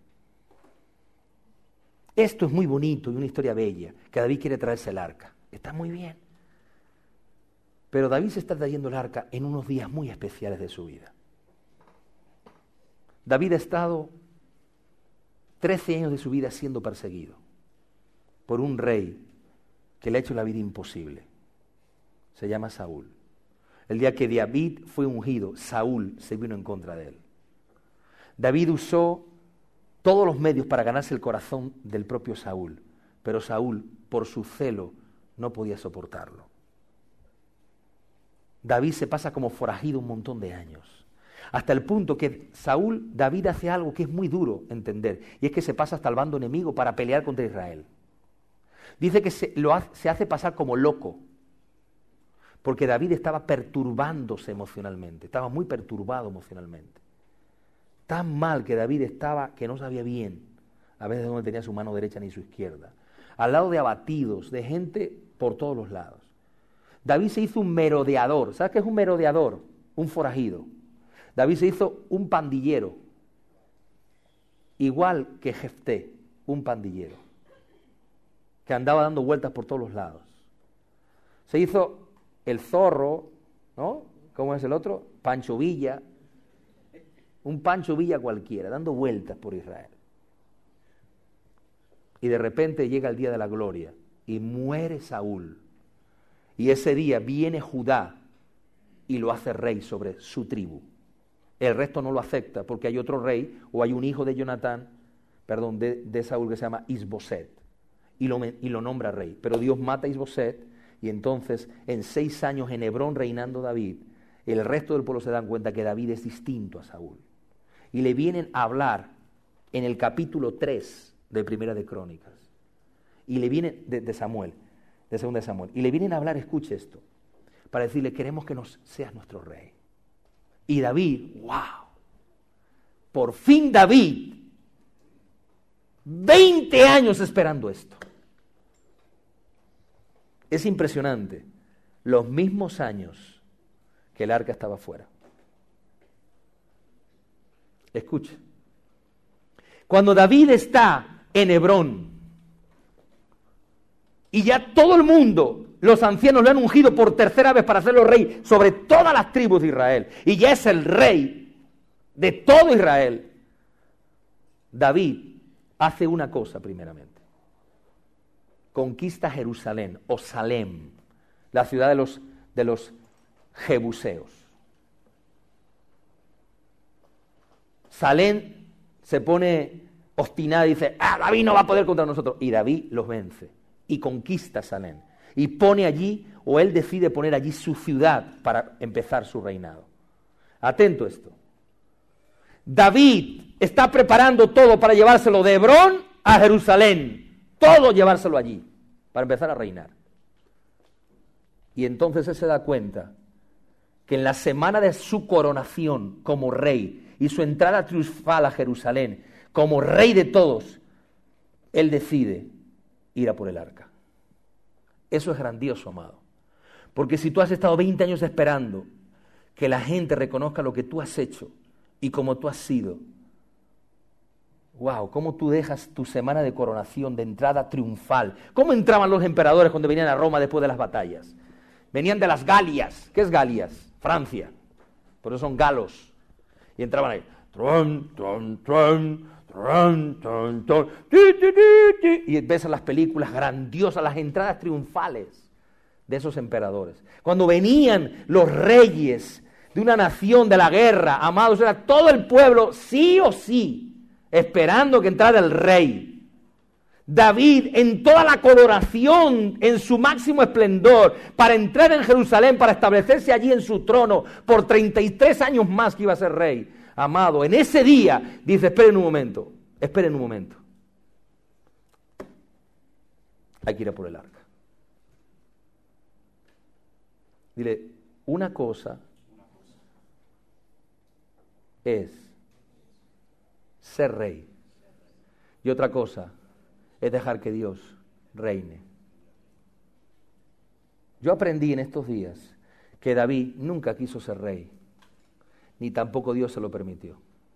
Esto es muy bonito y una historia bella, que David quiere traerse el arca. Está muy bien. Pero David se está trayendo el arca en unos días muy especiales de su vida. David ha estado 13 años de su vida siendo perseguido por un rey que le ha hecho la vida imposible. Se llama Saúl. El día que David fue ungido, Saúl se vino en contra de él. David usó todos los medios para ganarse el corazón del propio Saúl, pero Saúl, por su celo, no podía soportarlo. David se pasa como forajido un montón de años, hasta el punto que David hace algo que es muy duro entender, y es que se pasa hasta el bando enemigo para pelear contra Israel. Dice que se hace pasar como loco, porque David estaba perturbándose emocionalmente, estaba muy perturbado emocionalmente. Tan mal que David estaba que no sabía bien a veces dónde tenía su mano derecha ni su izquierda. Al lado de abatidos, de gente por todos los lados. David se hizo un merodeador. ¿Sabes qué es un merodeador? Un forajido. David se hizo un pandillero. Igual que Jefté, un pandillero. Que andaba dando vueltas por todos los lados. Se hizo el zorro, ¿no? ¿Cómo es el otro? Pancho Villa. Un Pancho Villa cualquiera, dando vueltas por Israel. Y de repente llega el día de la gloria y muere Saúl. Y ese día viene Judá y lo hace rey sobre su tribu. El resto no lo acepta porque hay otro rey o hay un hijo de de Saúl que se llama Isboset y lo nombra rey. Pero Dios mata a Isboset y entonces en 6 años en Hebrón reinando David, el resto del pueblo se dan cuenta que David es distinto a Saúl. Y le vienen a hablar en el capítulo 3 de Primera de Crónicas. Y le vienen, de Samuel, de Segunda de Samuel. Y le vienen a hablar, escuche esto, para decirle, queremos que seas nuestro rey. Y David, wow, por fin David, 20 años esperando esto. Es impresionante, los mismos años que el arca estaba fuera. Escuche, cuando David está en Hebrón y ya todo el mundo, los ancianos lo han ungido por tercera vez para hacerlo rey sobre todas las tribus de Israel y ya es el rey, de todo Israel, David hace una cosa primeramente. Conquista Jerusalén, o Salem, la ciudad de los jebuseos. Salem se pone obstinada y dice, David no va a poder contra nosotros. Y David los vence y conquista Salem. Y pone allí, o él decide poner allí su ciudad para empezar su reinado. Atento a esto. David está preparando todo para llevárselo de Hebrón a Jerusalén. Todo llevárselo allí, para empezar a reinar. Y entonces él se da cuenta que en la semana de su coronación como rey y su entrada triunfal a Jerusalén, como rey de todos, él decide ir a por el arca. Eso es grandioso, amado. Porque si tú has estado 20 años esperando que la gente reconozca lo que tú has hecho y cómo tú has sido, wow, cómo tú dejas tu semana de coronación, de entrada triunfal. ¿Cómo entraban los emperadores cuando venían a Roma después de las batallas? Venían de las Galias. ¿Qué es Galias? Francia. Por eso son galos. Y entraban ahí. Tron, tron, tron, tron, tron, tron, y ves las películas grandiosas, las entradas triunfales de esos emperadores. Cuando venían los reyes de una nación de la guerra, amados, era todo el pueblo, sí o sí, esperando que entrara el rey. David, en toda la coronación, en su máximo esplendor, para entrar en Jerusalén, para establecerse allí en su trono, por 33 años más que iba a ser rey. Amado, en ese día, dice, esperen un momento. Hay que ir a por el arca. Dile, una cosa es ser rey y otra cosa es dejar que Dios reine. Yo aprendí en estos días que David nunca quiso ser rey, ni tampoco Dios se lo permitió.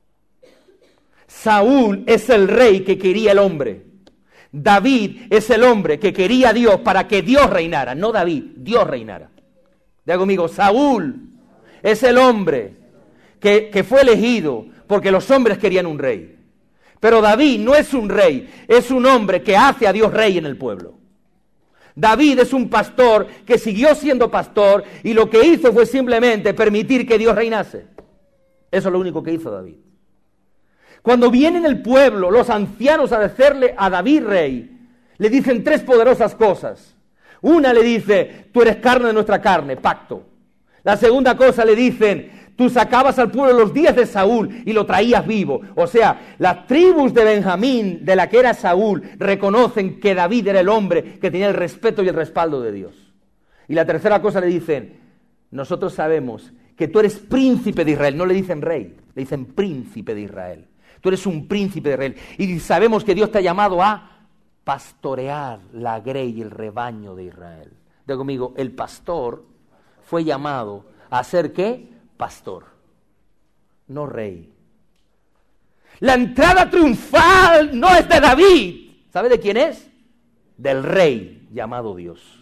Saúl es el rey que quería el hombre. David es el hombre que quería a Dios para que Dios reinara, no David, Dios reinara. Diga conmigo, Saúl es el hombre que fue elegido porque los hombres querían un rey. Pero David no es un rey, es un hombre que hace a Dios rey en el pueblo. David es un pastor que siguió siendo pastor y lo que hizo fue simplemente permitir que Dios reinase. Eso es lo único que hizo David. Cuando vienen el pueblo, los ancianos a hacerle a David rey, le dicen tres poderosas cosas. Una le dice, tú eres carne de nuestra carne, pacto. La segunda cosa le dicen, tú sacabas al pueblo los días de Saúl y lo traías vivo. O sea, las tribus de Benjamín, de la que era Saúl, reconocen que David era el hombre que tenía el respeto y el respaldo de Dios. Y la tercera cosa le dicen, nosotros sabemos que tú eres príncipe de Israel. No le dicen rey, le dicen príncipe de Israel. Tú eres un príncipe de Israel. Y sabemos que Dios te ha llamado a pastorear la grey y el rebaño de Israel. Diga conmigo, el pastor fue llamado a ser ¿qué? Pastor, no rey. La entrada triunfal no es de David. ¿Sabe de quién es? Del rey llamado Dios.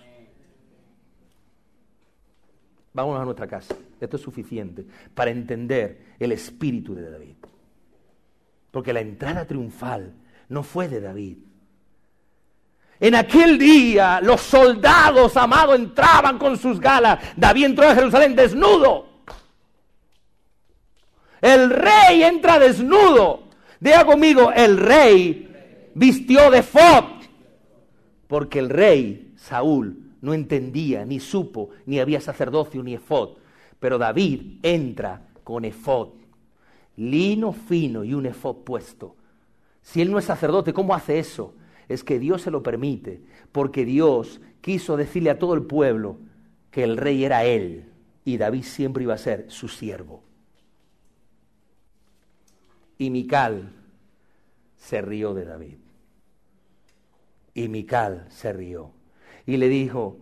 Vámonos a nuestra casa. Esto es suficiente para entender el espíritu de David. Porque la entrada triunfal no fue de David. En aquel día los soldados, amados, entraban con sus galas. David entró a Jerusalén desnudo. El rey entra desnudo. Diga conmigo, el rey vistió de efod. Porque el rey, Saúl, no entendía, ni supo, ni había sacerdocio, ni efod. Pero David entra con efod. Lino fino y un efod puesto. Si él no es sacerdote, ¿cómo hace eso? Es que Dios se lo permite, porque Dios quiso decirle a todo el pueblo que el rey era él y David siempre iba a ser su siervo. Y Mical se rió de David. Y Mical se rió. Y le dijo,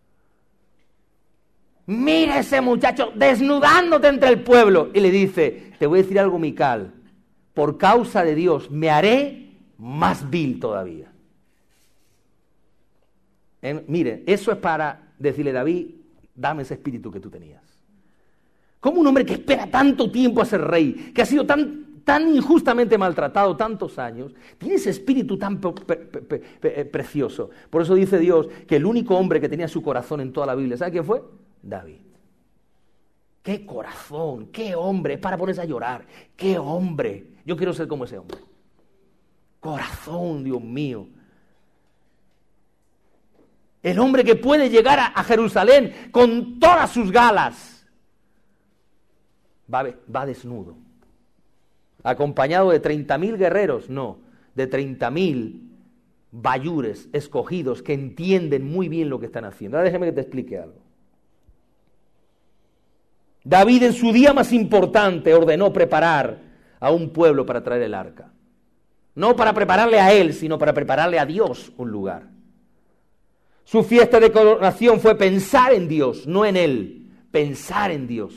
mira ese muchacho desnudándote entre el pueblo. Y le dice, te voy a decir algo, Mical, por causa de Dios me haré más vil todavía. Mire, eso es para decirle, David, dame ese espíritu que tú tenías. ¿Cómo un hombre que espera tanto tiempo a ser rey, que ha sido tan injustamente maltratado tantos años, tiene ese espíritu tan precioso? Por eso dice Dios que el único hombre que tenía su corazón en toda la Biblia, ¿sabe quién fue? David. ¡Qué corazón! ¡Qué hombre! Es para ponerse a llorar. ¡Qué hombre! Yo quiero ser como ese hombre. Corazón, Dios mío. El hombre que puede llegar a Jerusalén con todas sus galas. Va desnudo. ¿Acompañado de 30.000 guerreros? No, de 30.000 bayures escogidos que entienden muy bien lo que están haciendo. Ahora déjame que te explique algo. David en su día más importante ordenó preparar a un pueblo para traer el arca. No para prepararle a él, sino para prepararle a Dios un lugar. Su fiesta de coronación fue pensar en Dios, no en él, pensar en Dios.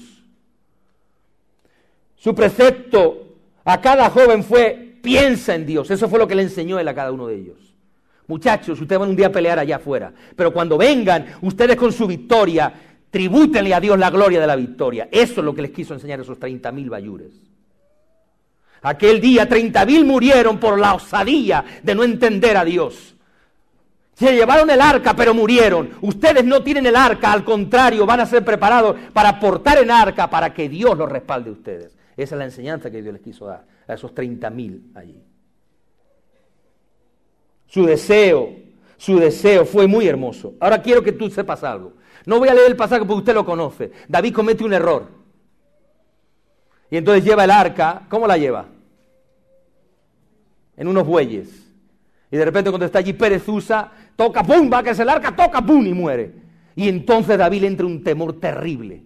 Su precepto a cada joven fue, piensa en Dios. Eso fue lo que le enseñó él a cada uno de ellos. Muchachos, ustedes van un día a pelear allá afuera, pero cuando vengan, ustedes con su victoria, tribútenle a Dios la gloria de la victoria. Eso es lo que les quiso enseñar a esos 30.000 bayures. Aquel día 30.000 murieron por la osadía de no entender a Dios. Se llevaron el arca, pero murieron. Ustedes no tienen el arca, al contrario, van a ser preparados para portar el arca para que Dios los respalde a ustedes. Esa es la enseñanza que Dios les quiso dar a esos 30.000 allí. Su deseo fue muy hermoso. Ahora quiero que tú sepas algo. No voy a leer el pasaje porque usted lo conoce. David comete un error. Y entonces lleva el arca. ¿Cómo la lleva? En unos bueyes. Y de repente cuando está allí Perezusa, toca, ¡pum!, va a caerse el arca, toca, ¡pum!, y muere. Y entonces David le entra un temor terrible.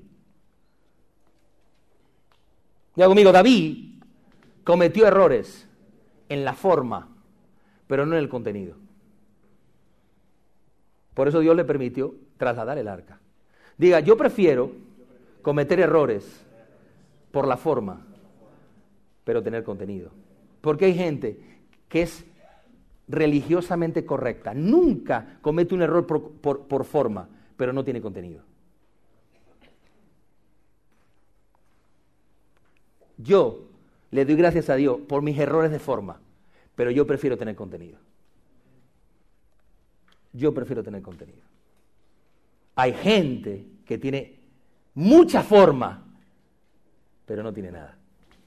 Diga conmigo, David cometió errores en la forma, pero no en el contenido. Por eso Dios le permitió trasladar el arca. Diga, yo prefiero cometer errores por la forma, pero tener contenido. Porque hay gente que es religiosamente correcta, nunca comete un error por forma, pero no tiene contenido. Yo le doy gracias a Dios por mis errores de forma, pero yo prefiero tener contenido. Yo prefiero tener contenido. Hay gente que tiene mucha forma, pero no tiene nada.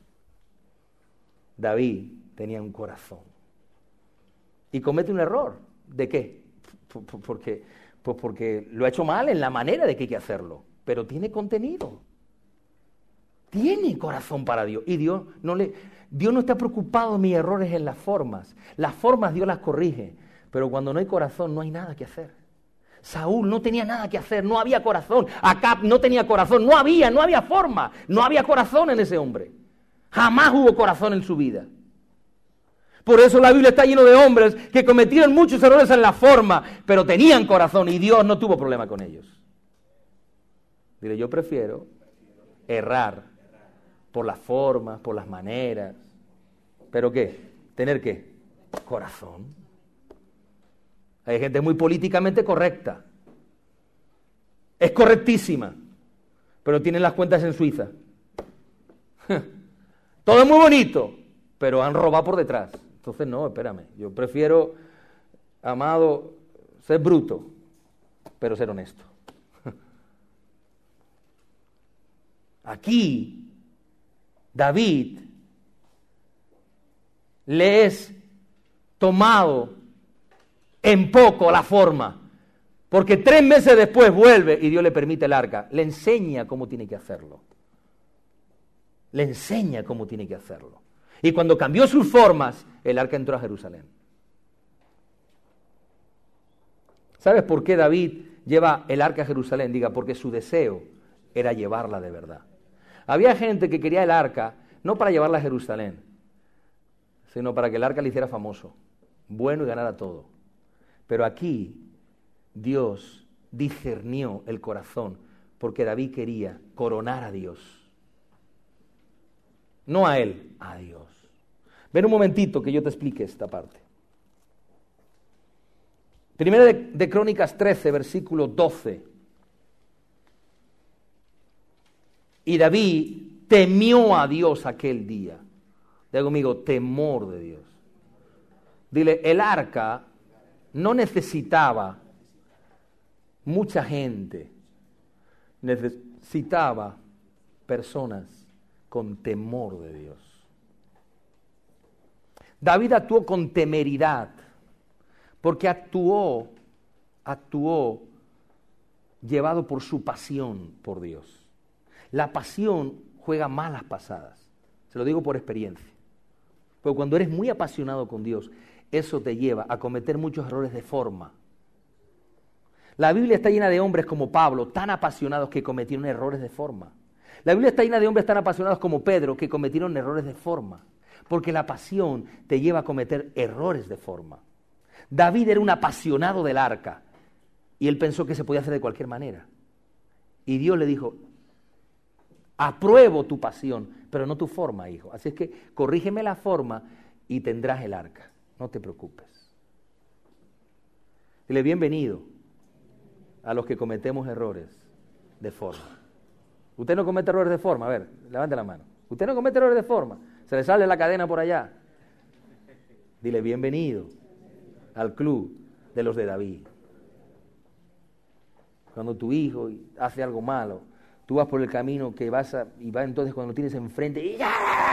David tenía un corazón. Y comete un error. ¿De qué? Porque lo ha hecho mal en la manera de que hay que hacerlo, pero tiene contenido. Tiene corazón para Dios. Y Dios no está preocupado de mis errores en las formas. Las formas Dios las corrige, pero cuando no hay corazón no hay nada que hacer. Saúl no tenía nada que hacer, no había corazón. Acab no tenía corazón, no había forma, no había corazón en ese hombre. Jamás hubo corazón en su vida. Por eso la Biblia está llena de hombres que cometieron muchos errores en la forma, pero tenían corazón y Dios no tuvo problema con ellos. Dile, yo prefiero errar por las formas, por las maneras. ¿Pero qué? ¿Tener qué? Corazón. Hay gente muy políticamente correcta. Es correctísima, pero tienen las cuentas en Suiza. Todo es muy bonito, pero han robado por detrás. Entonces, no, espérame. Yo prefiero, amado, ser bruto, pero ser honesto. Aquí David le es tomado en poco la forma, porque 3 meses después vuelve y Dios le permite el arca. Le enseña cómo tiene que hacerlo. Le enseña cómo tiene que hacerlo. Y cuando cambió sus formas, el arca entró a Jerusalén. ¿Sabes por qué David lleva el arca a Jerusalén? Diga, porque su deseo era llevarla de verdad. Había gente que quería el arca no para llevarla a Jerusalén, sino para que el arca le hiciera famoso, bueno y ganara todo. Pero aquí Dios discernió el corazón porque David quería coronar a Dios. No a él, a Dios. Ven un momentito que yo te explique esta parte. Primera de Crónicas 13, versículo 12. Y David temió a Dios aquel día. Diga conmigo, temor de Dios. Dile, el arca no necesitaba mucha gente, necesitaba personas con temor de Dios. David actuó con temeridad, porque actuó llevado por su pasión por Dios. La pasión juega malas pasadas, se lo digo por experiencia. Porque cuando eres muy apasionado con Dios, eso te lleva a cometer muchos errores de forma. La Biblia está llena de hombres como Pablo, tan apasionados que cometieron errores de forma. La Biblia está llena de hombres tan apasionados como Pedro, que cometieron errores de forma. Porque la pasión te lleva a cometer errores de forma. David era un apasionado del arca, y él pensó que se podía hacer de cualquier manera. Y Dios le dijo, apruebo tu pasión, pero no tu forma, hijo. Así es que corrígeme la forma y tendrás el arca. No te preocupes. Dile, bienvenido a los que cometemos errores de forma. Usted no comete errores de forma, a ver, levante la mano. Usted no comete errores de forma, se le sale la cadena por allá. Dile, bienvenido al club de los de David. Cuando tu hijo hace algo malo, tú vas por el camino que vas y va entonces cuando lo tienes enfrente y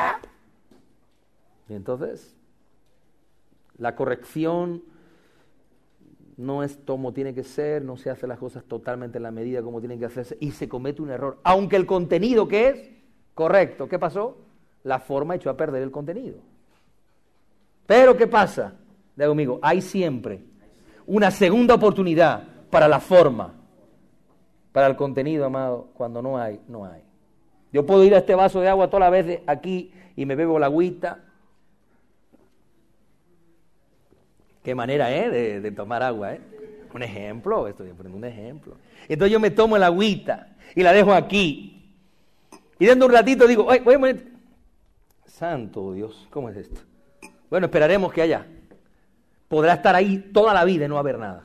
entonces la corrección no es como tiene que ser, no se hace las cosas totalmente en la medida como tienen que hacerse y se comete un error, aunque el contenido que es correcto. ¿Qué pasó? La forma echó a perder el contenido. Pero ¿qué pasa? Digo conmigo, hay siempre una segunda oportunidad para la forma. Para el contenido, amado, cuando no hay, no hay. Yo puedo ir a este vaso de agua todas las veces aquí y me bebo la agüita. Qué manera, de tomar agua, Un ejemplo, estoy poniendo un ejemplo. Entonces yo me tomo la agüita y la dejo aquí. Y dentro de un ratito digo, voy a poner... Santo Dios, ¿cómo es esto? Bueno, esperaremos que haya. Podrá estar ahí toda la vida y no haber nada.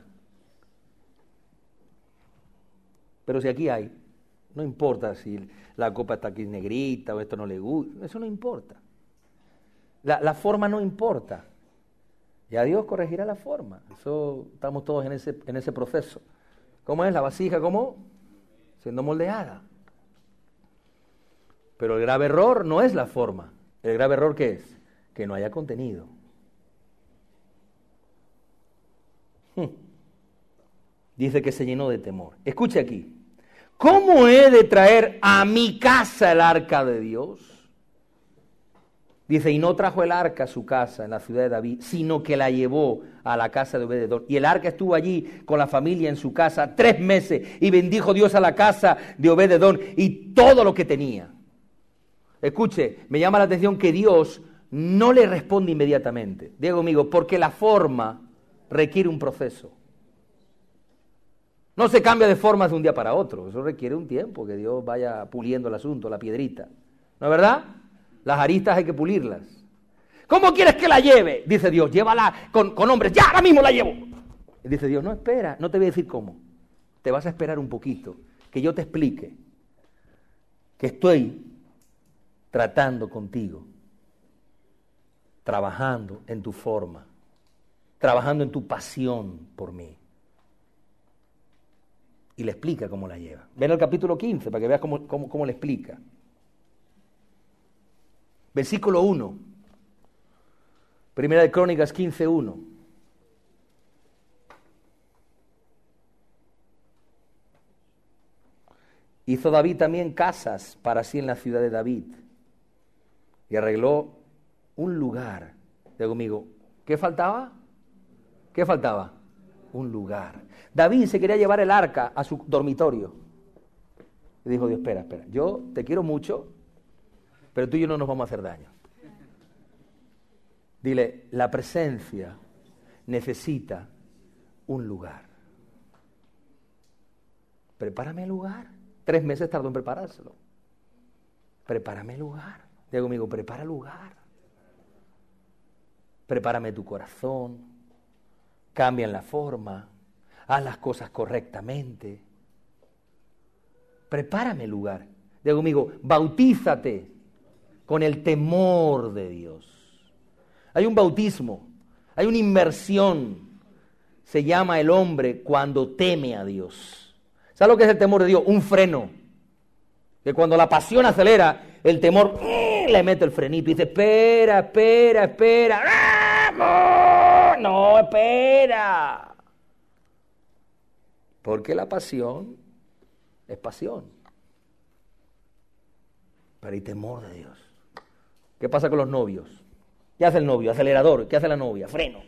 Pero si aquí hay, no importa si la copa está aquí negrita o esto no le gusta, eso no importa. La forma no importa. Ya Dios corregirá la forma. Eso estamos todos en ese proceso. ¿Cómo es la vasija? ¿Cómo? Siendo moldeada. Pero el grave error no es la forma. ¿El grave error qué es? Que no haya contenido. Dice que se llenó de temor. Escuche aquí. ¿Cómo he de traer a mi casa el arca de Dios? Dice, y no trajo el arca a su casa en la ciudad de David, sino que la llevó a la casa de Obed-edom. Y el arca estuvo allí con la familia en su casa 3 meses, y bendijo Dios a la casa de Obed-edom y todo lo que tenía. Escuche, me llama la atención que Dios no le responde inmediatamente. Diga conmigo, porque la forma requiere un proceso. No se cambia de forma de un día para otro. Eso requiere un tiempo, que Dios vaya puliendo el asunto, la piedrita. ¿No es verdad? Las aristas hay que pulirlas. ¿Cómo quieres que la lleve? Dice Dios, llévala con hombres. ¡Ya, ahora mismo la llevo! Y dice Dios, no, espera, no te voy a decir cómo. Te vas a esperar un poquito, que yo te explique que estoy tratando contigo, trabajando en tu forma, trabajando en tu pasión por mí. Y le explica cómo la lleva. Ven al capítulo 15 para que veas cómo le explica. Versículo 1. Primera de Crónicas 15:1. Hizo David también casas para sí en la ciudad de David. Y arregló un lugar. Digo conmigo, ¿qué faltaba? ¿Qué faltaba? Un lugar. David se quería llevar el arca a su dormitorio. Y dijo Dios, espera, yo te quiero mucho, pero tú y yo no nos vamos a hacer daño. Dile, la presencia necesita un lugar. Prepárame el lugar. 3 meses tardó en preparárselo. Prepárame el lugar. Diga conmigo, prepara el lugar. Prepárame tu corazón. Cambia la forma. Haz las cosas correctamente. Prepárame el lugar. Diga conmigo, bautízate con el temor de Dios. Hay un bautismo, hay una inmersión. Se llama el hombre cuando teme a Dios. ¿Sabes lo que es el temor de Dios? Un freno. Que cuando la pasión acelera, el temor le mete el frenito y dice, espera. No, espera. Porque la pasión es pasión. Pero hay temor de Dios. ¿Qué pasa con los novios? ¿Qué hace el novio? Acelerador. ¿Qué hace la novia? Freno.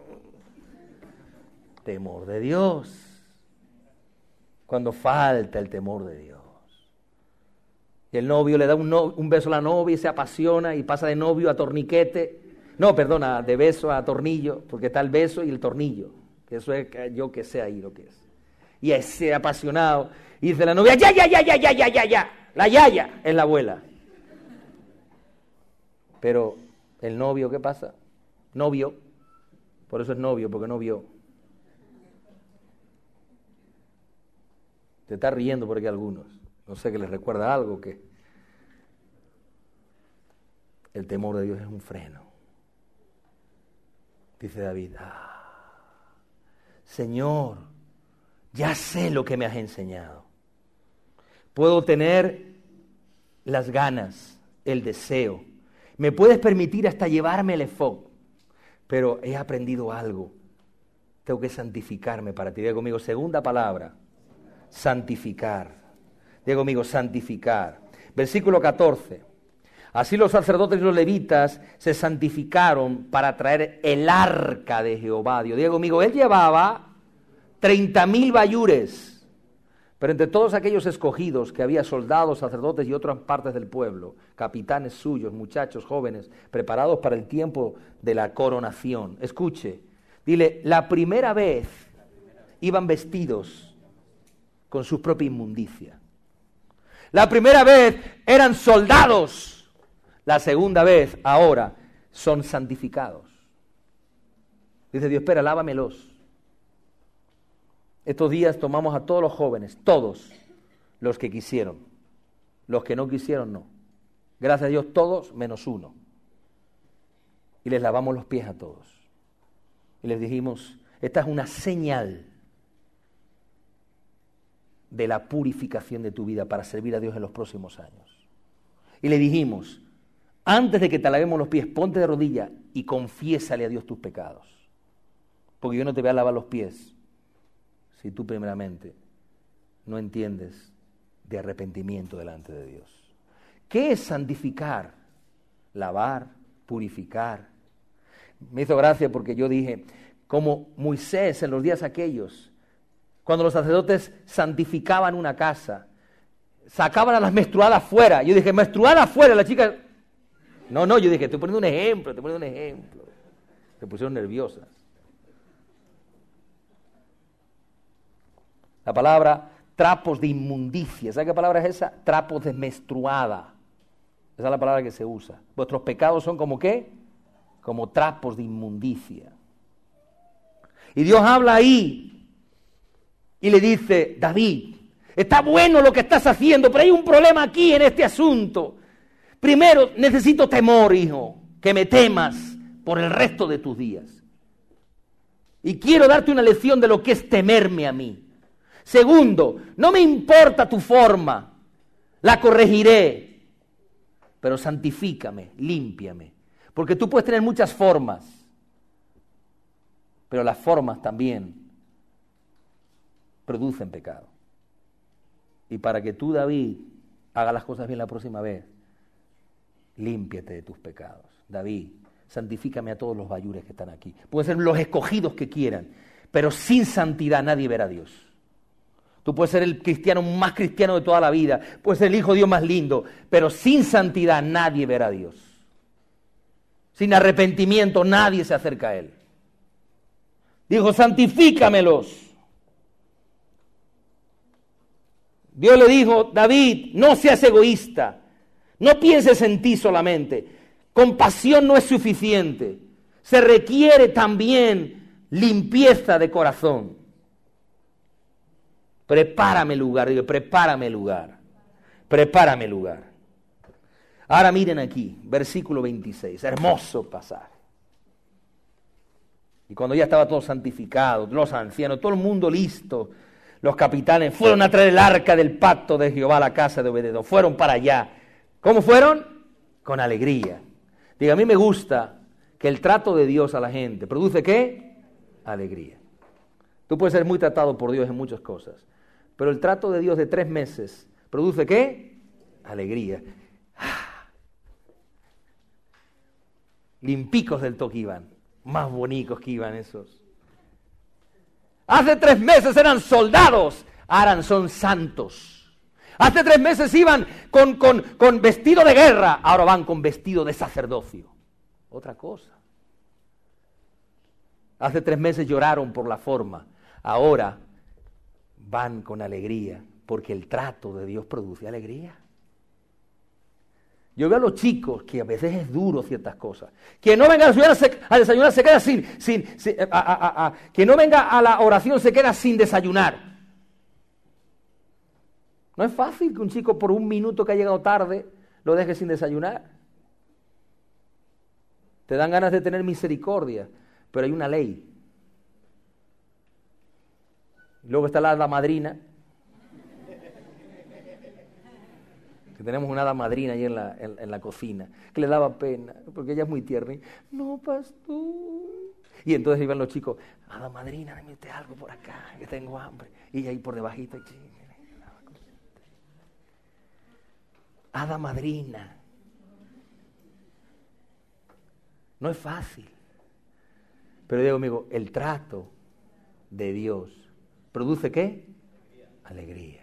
Temor de Dios. Cuando falta el temor de Dios. Y el novio le da un beso a la novia y se apasiona y pasa de novio a torniquete. No, perdona, de beso a tornillo, porque está el beso y el tornillo. Que eso es yo que sé ahí lo que es. Y ese apasionado. Y dice la novia, ya. La yaya es la abuela. Pero el novio, ¿qué pasa? Novio. Por eso es novio, porque no vio. Te está riendo por aquí algunos. No sé, que les recuerda algo, que el temor de Dios es un freno. Dice David, Señor, ya sé lo que me has enseñado. Puedo tener las ganas, el deseo. Me puedes permitir hasta llevarme el efod, pero he aprendido algo. Tengo que santificarme para ti. Diga conmigo, segunda palabra, santificar. Diga conmigo, santificar. Versículo 14. Así los sacerdotes y los levitas se santificaron para traer el arca de Jehová. Diga conmigo, él llevaba 30,000 bayures. Pero entre todos aquellos escogidos, que había soldados, sacerdotes y otras partes del pueblo, capitanes suyos, muchachos jóvenes, preparados para el tiempo de la coronación. Escuche, dile, la primera vez iban vestidos con su propia inmundicia. La primera vez eran soldados. La segunda vez, ahora, son santificados. Dice Dios, espera, lávamelos. Estos días tomamos a todos los jóvenes, todos los que quisieron. Los que no quisieron, no. Gracias a Dios, todos menos uno. Y les lavamos los pies a todos. Y les dijimos, esta es una señal de la purificación de tu vida para servir a Dios en los próximos años. Y le dijimos, antes de que te lavemos los pies, ponte de rodillas y confiésale a Dios tus pecados. Porque yo no te voy a lavar los pies si tú primeramente no entiendes de arrepentimiento delante de Dios. ¿Qué es santificar? Lavar, purificar. Me hizo gracia porque yo dije, como Moisés en los días aquellos, cuando los sacerdotes santificaban una casa, sacaban a las menstruadas fuera. Yo dije, menstruadas fuera, la chica... No, yo dije, estoy poniendo un ejemplo. Se pusieron nerviosas. La palabra trapos de inmundicia. ¿Sabe qué palabra es esa? Trapos de menstruada. Esa es la palabra que se usa. Vuestros pecados son como ¿qué? Como trapos de inmundicia. Y Dios habla ahí y le dice, David, está bueno lo que estás haciendo, pero hay un problema aquí en este asunto. Primero, necesito temor, hijo, que me temas por el resto de tus días. Y quiero darte una lección de lo que es temerme a mí. Segundo, no me importa tu forma, la corregiré, pero santifícame, límpiame. Porque tú puedes tener muchas formas, pero las formas también producen pecado. Y para que tú, David, hagas las cosas bien la próxima vez, límpiate de tus pecados. David, santifícame a todos los bayures que están aquí. Pueden ser los escogidos que quieran, pero sin santidad nadie verá a Dios. Tú puedes ser el cristiano más cristiano de toda la vida, puedes ser el hijo de Dios más lindo, pero sin santidad nadie verá a Dios. Sin arrepentimiento nadie se acerca a Él. Dijo, santifícamelos. Dios le dijo, David, no seas egoísta, no pienses en ti solamente, compasión no es suficiente, se requiere también limpieza de corazón. Prepárame lugar, digo, prepárame lugar. prepárame lugar. Ahora miren aquí, versículo 26, hermoso pasaje. Y cuando ya estaba todo santificado, los ancianos, todo el mundo listo, los capitanes fueron a traer el arca del pacto de Jehová a la casa de Obed-edom. Fueron para allá. ¿Cómo fueron? Con alegría. Diga, a mí me gusta que el trato de Dios a la gente produce ¿qué? Alegría. Tú puedes ser muy tratado por Dios en muchas cosas, pero el trato de Dios de 3 meses produce ¿qué? Alegría. Limpicos del toque iban, más bonitos que iban esos. Hace 3 meses eran soldados, ahora son santos. Hace 3 meses iban con vestido de guerra, ahora van con vestido de sacerdocio. Otra cosa. Hace 3 meses lloraron por la forma, ahora van con alegría, porque el trato de Dios produce alegría. Yo veo a los chicos que a veces es duro ciertas cosas. Que no venga a desayunar se queda que no venga a la oración se queda sin desayunar. No es fácil que un chico por 1 minuto que ha llegado tarde lo deje sin desayunar. Te dan ganas de tener misericordia, pero hay una ley. Luego está la hada madrina. Que tenemos una hada madrina ahí en la cocina, que le daba pena, porque ella es muy tierna. Y, no, pastor. Y entonces iban los chicos, hada madrina, dame usted algo por acá, que tengo hambre. Y ella ahí por debajito, hada madrina. No es fácil. Pero digo, amigo, el trato de Dios produce ¿qué? Alegría.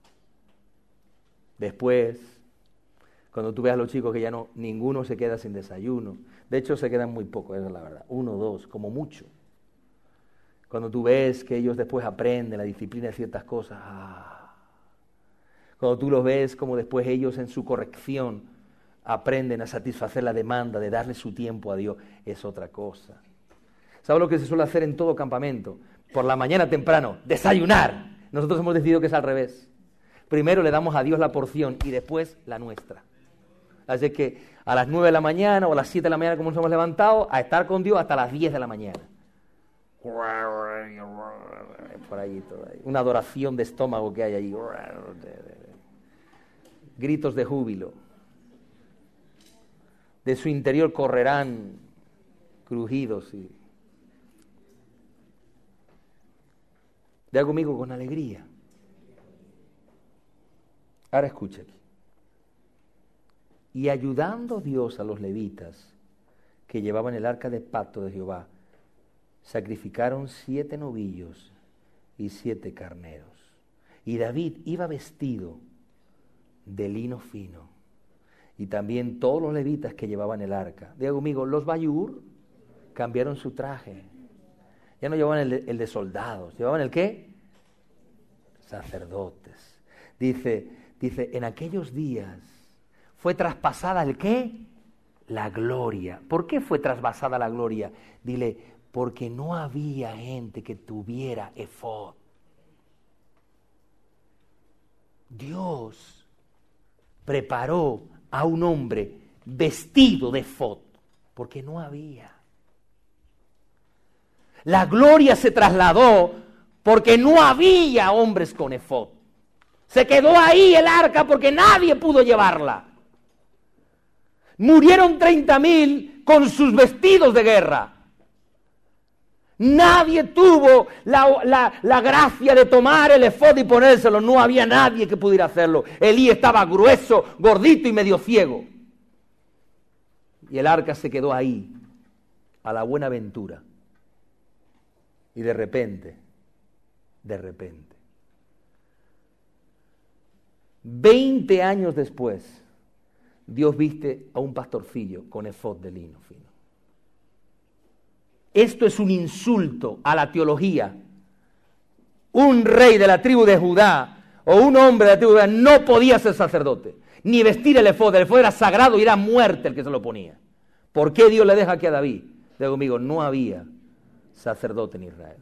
Después, cuando tú veas a los chicos que ya no, ninguno se queda sin desayuno. De hecho, se quedan muy pocos, esa es la verdad. 1 o 2, como mucho. Cuando tú ves que ellos después aprenden la disciplina de ciertas cosas. Cuando tú los ves como después ellos en su corrección aprenden a satisfacer la demanda de darle su tiempo a Dios, es otra cosa. ¿Sabes lo que se suele hacer en todo campamento? Por la mañana temprano, desayunar. Nosotros hemos decidido que es al revés. Primero le damos a Dios la porción y después la nuestra. Así que a las 9 de la mañana o a las 7 de la mañana, como nos hemos levantado, a estar con Dios hasta las 10 de la mañana. Por ahí, todo ahí. Una adoración de estómago que hay allí. Gritos de júbilo. De su interior correrán crujidos. Diga conmigo con alegría. Ahora escucha aquí. Y ayudando Dios a los levitas que llevaban el arca de pacto de Jehová, sacrificaron 7 novillos y 7 carneros. Y David iba vestido de lino fino. Y también todos los levitas que llevaban el arca. Diga conmigo, los Bayur cambiaron su traje. Ya no llevaban el de soldados. ¿Llevaban el qué? Sacerdotes. Dice, en aquellos días fue traspasada ¿el qué? La gloria. ¿Por qué fue traspasada la gloria? Dile, porque no había gente que tuviera efod. Dios preparó a un hombre vestido de efod, porque no había. La gloria se trasladó porque no había hombres con efod. Se quedó ahí el arca porque nadie pudo llevarla. Murieron 30,000 con sus vestidos de guerra. Nadie tuvo la gracia de tomar el efod y ponérselo. No había nadie que pudiera hacerlo. Elí estaba grueso, gordito y medio ciego. Y el arca se quedó ahí, a la buena aventura. Y de repente, 20 años después, Dios viste a un pastorcillo con efod de lino fino. Esto es un insulto a la teología. Un rey de la tribu de Judá o un hombre de la tribu de Judá no podía ser sacerdote, ni vestir el efod. El efod era sagrado y era muerte el que se lo ponía. ¿Por qué Dios le deja aquí a David? Digo conmigo, no había sacerdote en Israel.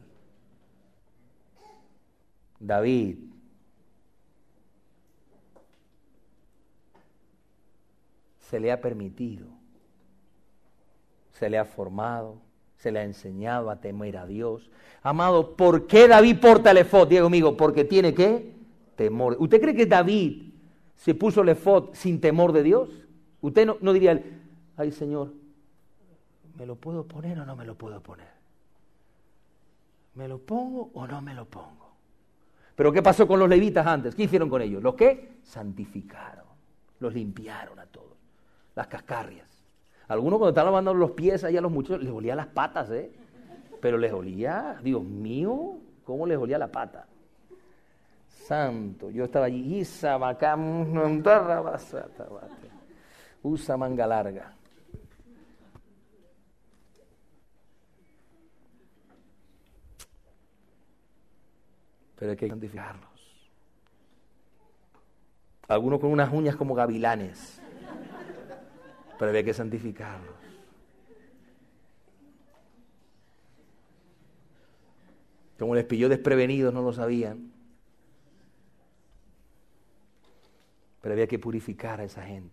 David se le ha permitido, se le ha formado, se le ha enseñado a temer a Dios. Amado, ¿por qué David porta el efod? Diga conmigo, porque tiene ¿qué? Temor. ¿Usted cree que David se puso el efod sin temor de Dios? Usted no diría, ay Señor, ¿me lo puedo poner o no me lo puedo poner? ¿Me lo pongo o no me lo pongo? Pero ¿qué pasó con los levitas antes? ¿Qué hicieron con ellos? ¿Los qué? Santificaron, los limpiaron a todos, las cascarrias. Algunos cuando estaban lavando los pies allá a los muchachos, les olía las patas, pero les olía, Dios mío, ¿cómo les olía la pata? Santo, yo estaba allí, usa manga larga. Pero hay que santificarlos. Algunos con unas uñas como gavilanes, pero había que santificarlos. Como les pilló desprevenidos, no lo sabían. Pero había que purificar a esa gente.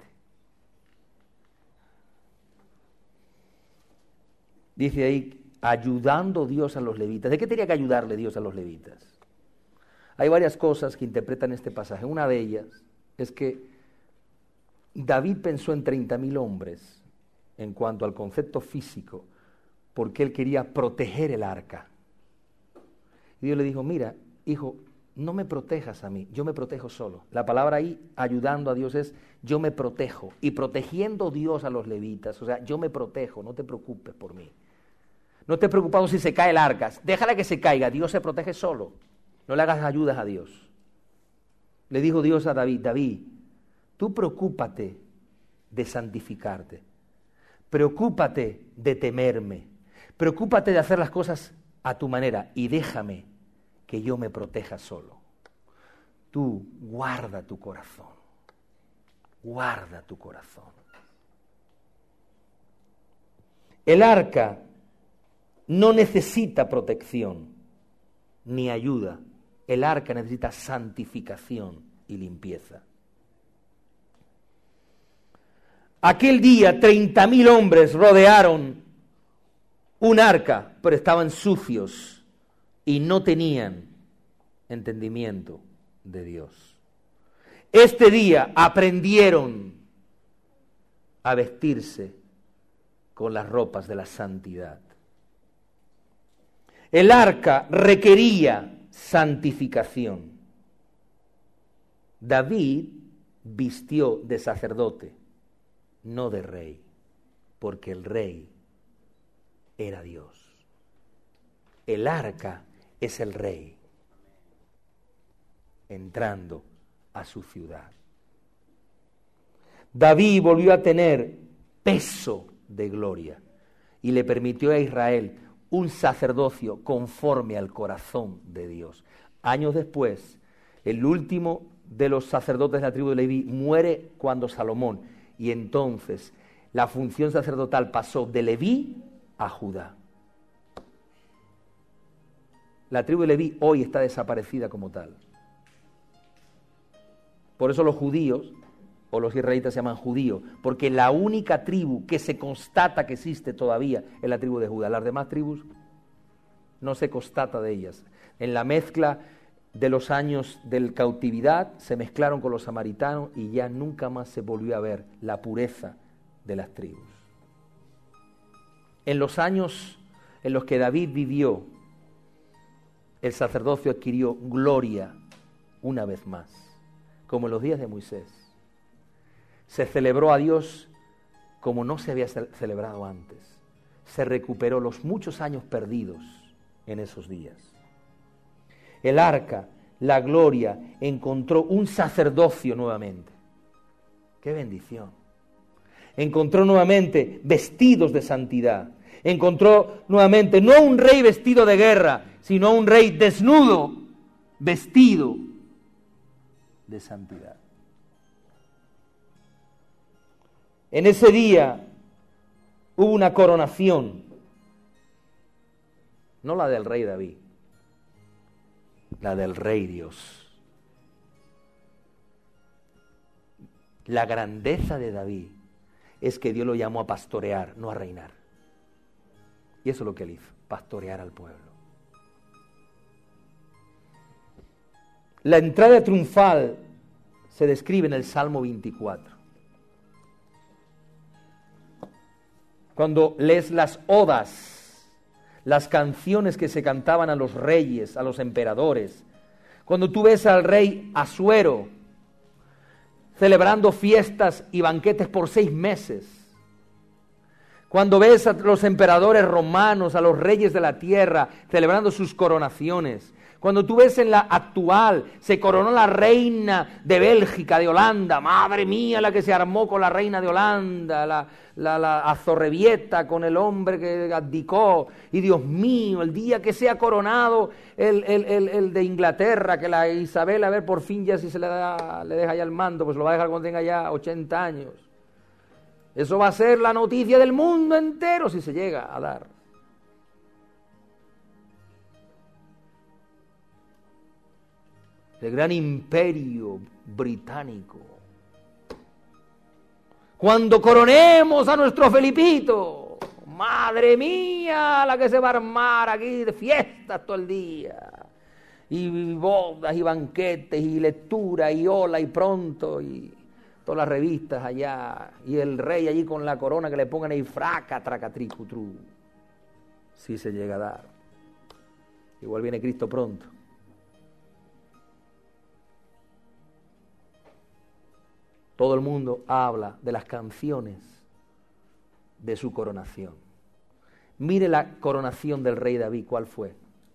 Dice ahí, ayudando Dios a los levitas. ¿De qué tenía que ayudarle Dios a los levitas? Hay varias cosas que interpretan este pasaje. Una de ellas es que David pensó en 30.000 hombres en cuanto al concepto físico, porque él quería proteger el arca. Y Dios le dijo, mira, hijo, no me protejas a mí, yo me protejo solo. La palabra ahí, ayudando a Dios, es yo me protejo. Y protegiendo Dios a los levitas, o sea, yo me protejo, no te preocupes por mí. No estés preocupado si se cae el arca, déjala que se caiga, Dios se protege solo. No le hagas ayudas a Dios. Le dijo Dios a David, David, tú preocúpate de santificarte, preocúpate de temerme, preocúpate de hacer las cosas a tu manera y déjame que yo me proteja solo. Tú guarda tu corazón, guarda tu corazón. El arca no necesita protección ni ayuda. El arca necesita santificación y limpieza. Aquel día 30.000 hombres rodearon un arca, pero estaban sucios y no tenían entendimiento de Dios. Este día aprendieron a vestirse con las ropas de la santidad. El arca requería santificación. David vistió de sacerdote, no de rey, porque el rey era Dios. El arca es el rey entrando a su ciudad. David volvió a tener peso de gloria y le permitió a Israel un sacerdocio conforme al corazón de Dios. Años después, el último de los sacerdotes de la tribu de Leví muere cuando Salomón, y entonces la función sacerdotal pasó de Leví a Judá. La tribu de Leví hoy está desaparecida como tal. Por eso los judíos o los israelitas se llaman judíos, porque la única tribu que se constata que existe todavía es la tribu de Judá. Las demás tribus no se constata de ellas. En la mezcla de los años de cautividad se mezclaron con los samaritanos y ya nunca más se volvió a ver la pureza de las tribus. En los años en los que David vivió, el sacerdocio adquirió gloria una vez más, como en los días de Moisés. Se celebró a Dios como no se había celebrado antes. Se recuperó los muchos años perdidos en esos días. El arca, la gloria, encontró un sacerdocio nuevamente. ¡Qué bendición! Encontró nuevamente vestidos de santidad. Encontró nuevamente no un rey vestido de guerra, sino un rey desnudo, vestido de santidad. En ese día hubo una coronación, no la del rey David, la del rey Dios. La grandeza de David es que Dios lo llamó a pastorear, no a reinar. Y eso es lo que él hizo, pastorear al pueblo. La entrada triunfal se describe en el Salmo 24. Cuando lees las odas, las canciones que se cantaban a los reyes, a los emperadores, cuando tú ves al rey Asuero celebrando fiestas y banquetes por 6 meses, cuando ves a los emperadores romanos, a los reyes de la tierra celebrando sus coronaciones, cuando tú ves en la actual, se coronó la reina de Bélgica, de Holanda, madre mía la que se armó con la reina de Holanda, la Azorrevieta con el hombre que abdicó, y Dios mío, el día que sea coronado el de Inglaterra, que la Isabel, a ver por fin ya si se le deja ya el mando, pues lo va a dejar cuando tenga ya 80 años. Eso va a ser la noticia del mundo entero si se llega a dar. El gran imperio británico. Cuando coronemos a nuestro Felipito, madre mía, la que se va a armar aquí de fiestas todo el día. Y bodas y banquetes y lectura y hola y pronto y todas las revistas allá. Y el rey allí con la corona que le pongan ahí fraca, tracatrícutru. Si se llega a dar. Igual viene Cristo pronto. Todo el mundo habla de las canciones de su coronación. Mire la coronación del rey David, ¿cuál fue?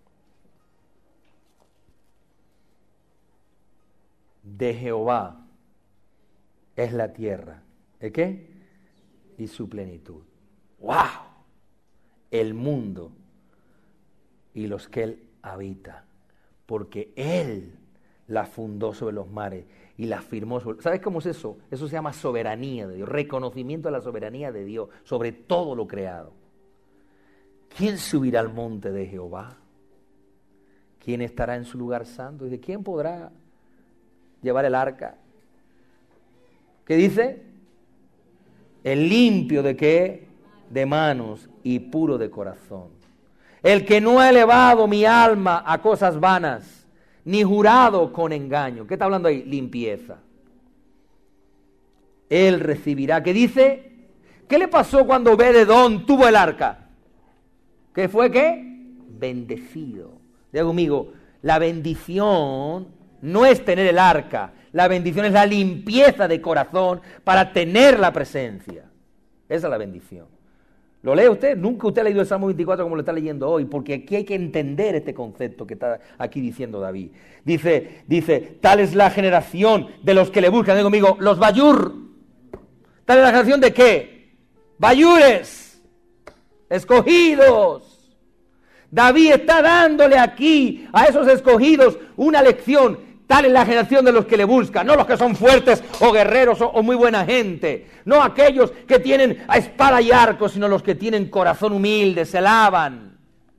De Jehová es la tierra. ¿El qué? Y su plenitud. ¡Wow! El mundo y los que él habita. Porque él la fundó sobre los mares y la firmó sobre... ¿Sabes cómo es eso? Eso se llama soberanía de Dios, reconocimiento de la soberanía de Dios sobre todo lo creado. ¿Quién subirá al monte de Jehová? ¿Quién estará en su lugar santo? Dice, ¿quién podrá llevar el arca? ¿Qué dice? El limpio de qué? De manos y puro de corazón. El que no ha elevado mi alma a cosas vanas, ni jurado con engaño. ¿Qué está hablando ahí? Limpieza. Él recibirá. ¿Qué dice? ¿Qué le pasó cuando Obed-Edom tuvo el arca? ¿Qué fue qué? Bendecido. Diga conmigo, la bendición no es tener el arca. La bendición es la limpieza de corazón para tener la presencia. Esa es la bendición. ¿Lo lee usted? Nunca usted ha leído el Salmo 24 como lo está leyendo hoy, porque aquí hay que entender este concepto que está aquí diciendo David. Dice, tal es la generación de los que le buscan. Digo conmigo, los bayur. ¿Tal es la generación de qué? Bayures, escogidos. David está dándole aquí a esos escogidos una lección. Tal es la generación de los que le buscan, no los que son fuertes o guerreros o muy buena gente, no aquellos que tienen a espada y arco, sino los que tienen corazón humilde, se lavan.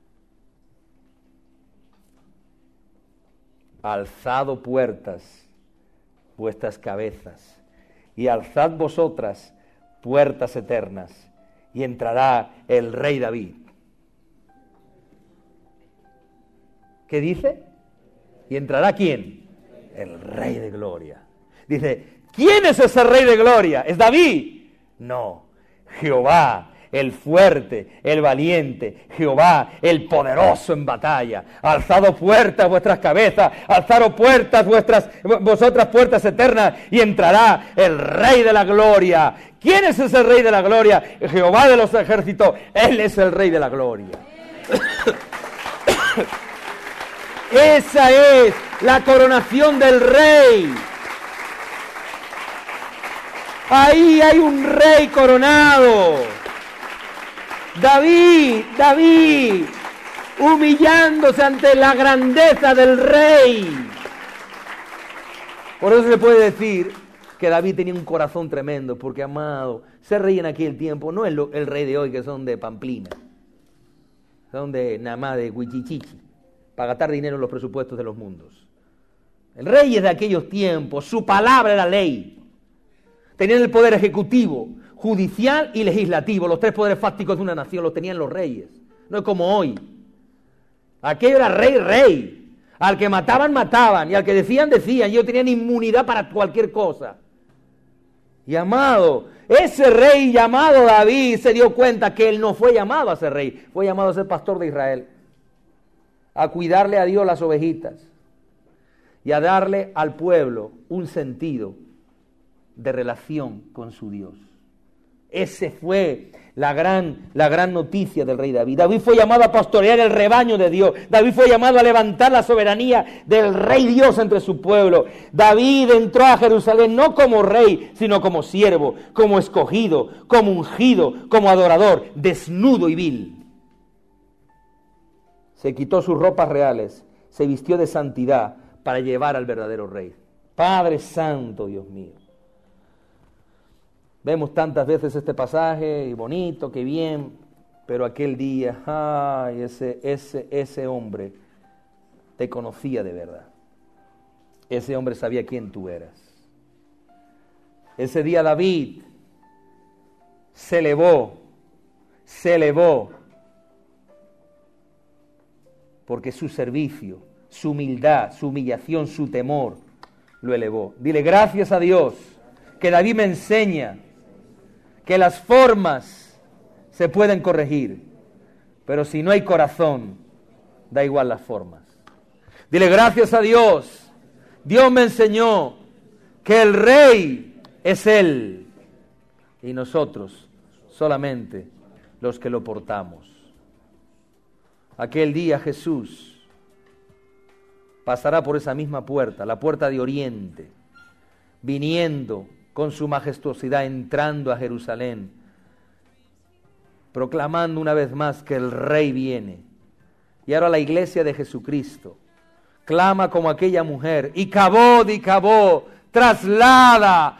Alzado puertas vuestras cabezas y alzad vosotras puertas eternas y entrará el rey David. ¿Qué dice? ¿Y entrará quién? El rey de gloria. Dice, ¿quién es ese rey de gloria? ¿Es David? No, Jehová, el fuerte, el valiente, Jehová, el poderoso en batalla. Alzado puertas vuestras cabezas, alzado puertas vosotras puertas eternas, y entrará el rey de la gloria. ¿Quién es ese rey de la gloria? Jehová de los ejércitos, él es el rey de la gloria. Esa es la coronación del rey. Ahí hay un rey coronado. David, humillándose ante la grandeza del rey. Por eso se puede decir que David tenía un corazón tremendo, porque, amado, ser rey en aquel tiempo no es el rey de hoy, que son de Pamplina, son de nada más de Huichichichi, para gastar dinero en los presupuestos de los mundos. El rey es de aquellos tiempos, su palabra era ley. Tenían el poder ejecutivo, judicial y legislativo. Los tres poderes fácticos de una nación los tenían los reyes. No es como hoy. Aquello era rey. Al que mataban, mataban. Y al que decían. Y ellos tenían inmunidad para cualquier cosa. Y amado, ese rey llamado David se dio cuenta que él no fue llamado a ser rey. Fue llamado a ser pastor de Israel. A cuidarle a Dios las ovejitas. Y a darle al pueblo un sentido de relación con su Dios. Ese fue la gran noticia del rey David. David fue llamado a pastorear el rebaño de Dios. David fue llamado a levantar la soberanía del rey Dios entre su pueblo. David entró a Jerusalén no como rey, sino como siervo, como escogido, como ungido, como adorador, desnudo y vil. Se quitó sus ropas reales, se vistió de santidad para llevar al verdadero rey. Padre Santo, Dios mío. Vemos tantas veces este pasaje, y bonito, qué bien, pero aquel día, ay, ese hombre te conocía de verdad. Ese hombre sabía quién tú eras. Ese día David se elevó, porque su servicio, su humildad, su humillación, su temor, lo elevó. Dile, gracias a Dios, que David me enseña que las formas se pueden corregir, pero si no hay corazón, da igual las formas. Dile, gracias a Dios, Dios me enseñó que el rey es Él, y nosotros solamente los que lo portamos. Aquel día Jesús pasará por esa misma puerta, la puerta de Oriente, viniendo con su majestuosidad, entrando a Jerusalén, proclamando una vez más que el Rey viene. Y ahora la iglesia de Jesucristo clama como aquella mujer, y cabod, traslada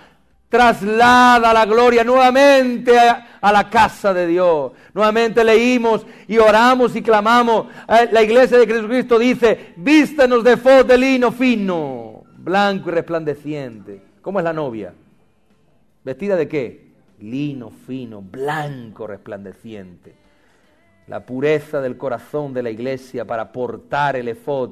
la gloria nuevamente a la casa de Dios. Nuevamente leímos y oramos y clamamos. La iglesia de Jesucristo dice, vístenos de efod de lino fino, blanco y resplandeciente. ¿Cómo es la novia? ¿Vestida de qué? Lino fino, blanco, resplandeciente. La pureza del corazón de la iglesia para portar el efod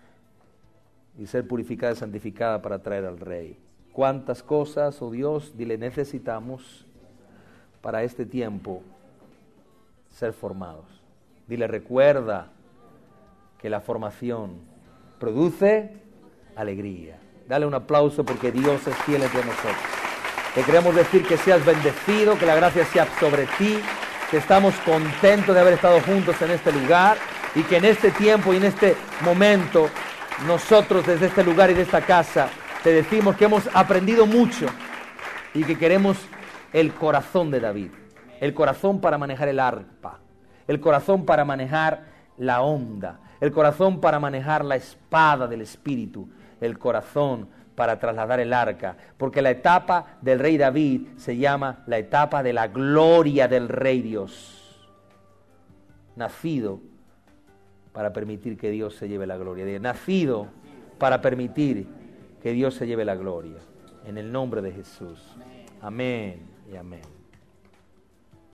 y ser purificada y santificada para traer al Rey. ¿Cuántas cosas, oh Dios, dile, necesitamos para este tiempo ser formados? Dile, recuerda que la formación produce alegría. Dale un aplauso porque Dios es fiel entre nosotros. Te queremos decir que seas bendecido, que la gracia sea sobre ti, que estamos contentos de haber estado juntos en este lugar y que en este tiempo y en este momento nosotros desde este lugar y de esta casa te decimos que hemos aprendido mucho y que queremos el corazón de David, el corazón para manejar el arpa, el corazón para manejar la onda, el corazón para manejar la espada del Espíritu, el corazón para trasladar el arca, porque la etapa del rey David se llama la etapa de la gloria del rey Dios, nacido para permitir que Dios se lleve la gloria, nacido para permitir que Dios se lleve la gloria, en el nombre de Jesús, amén y amén.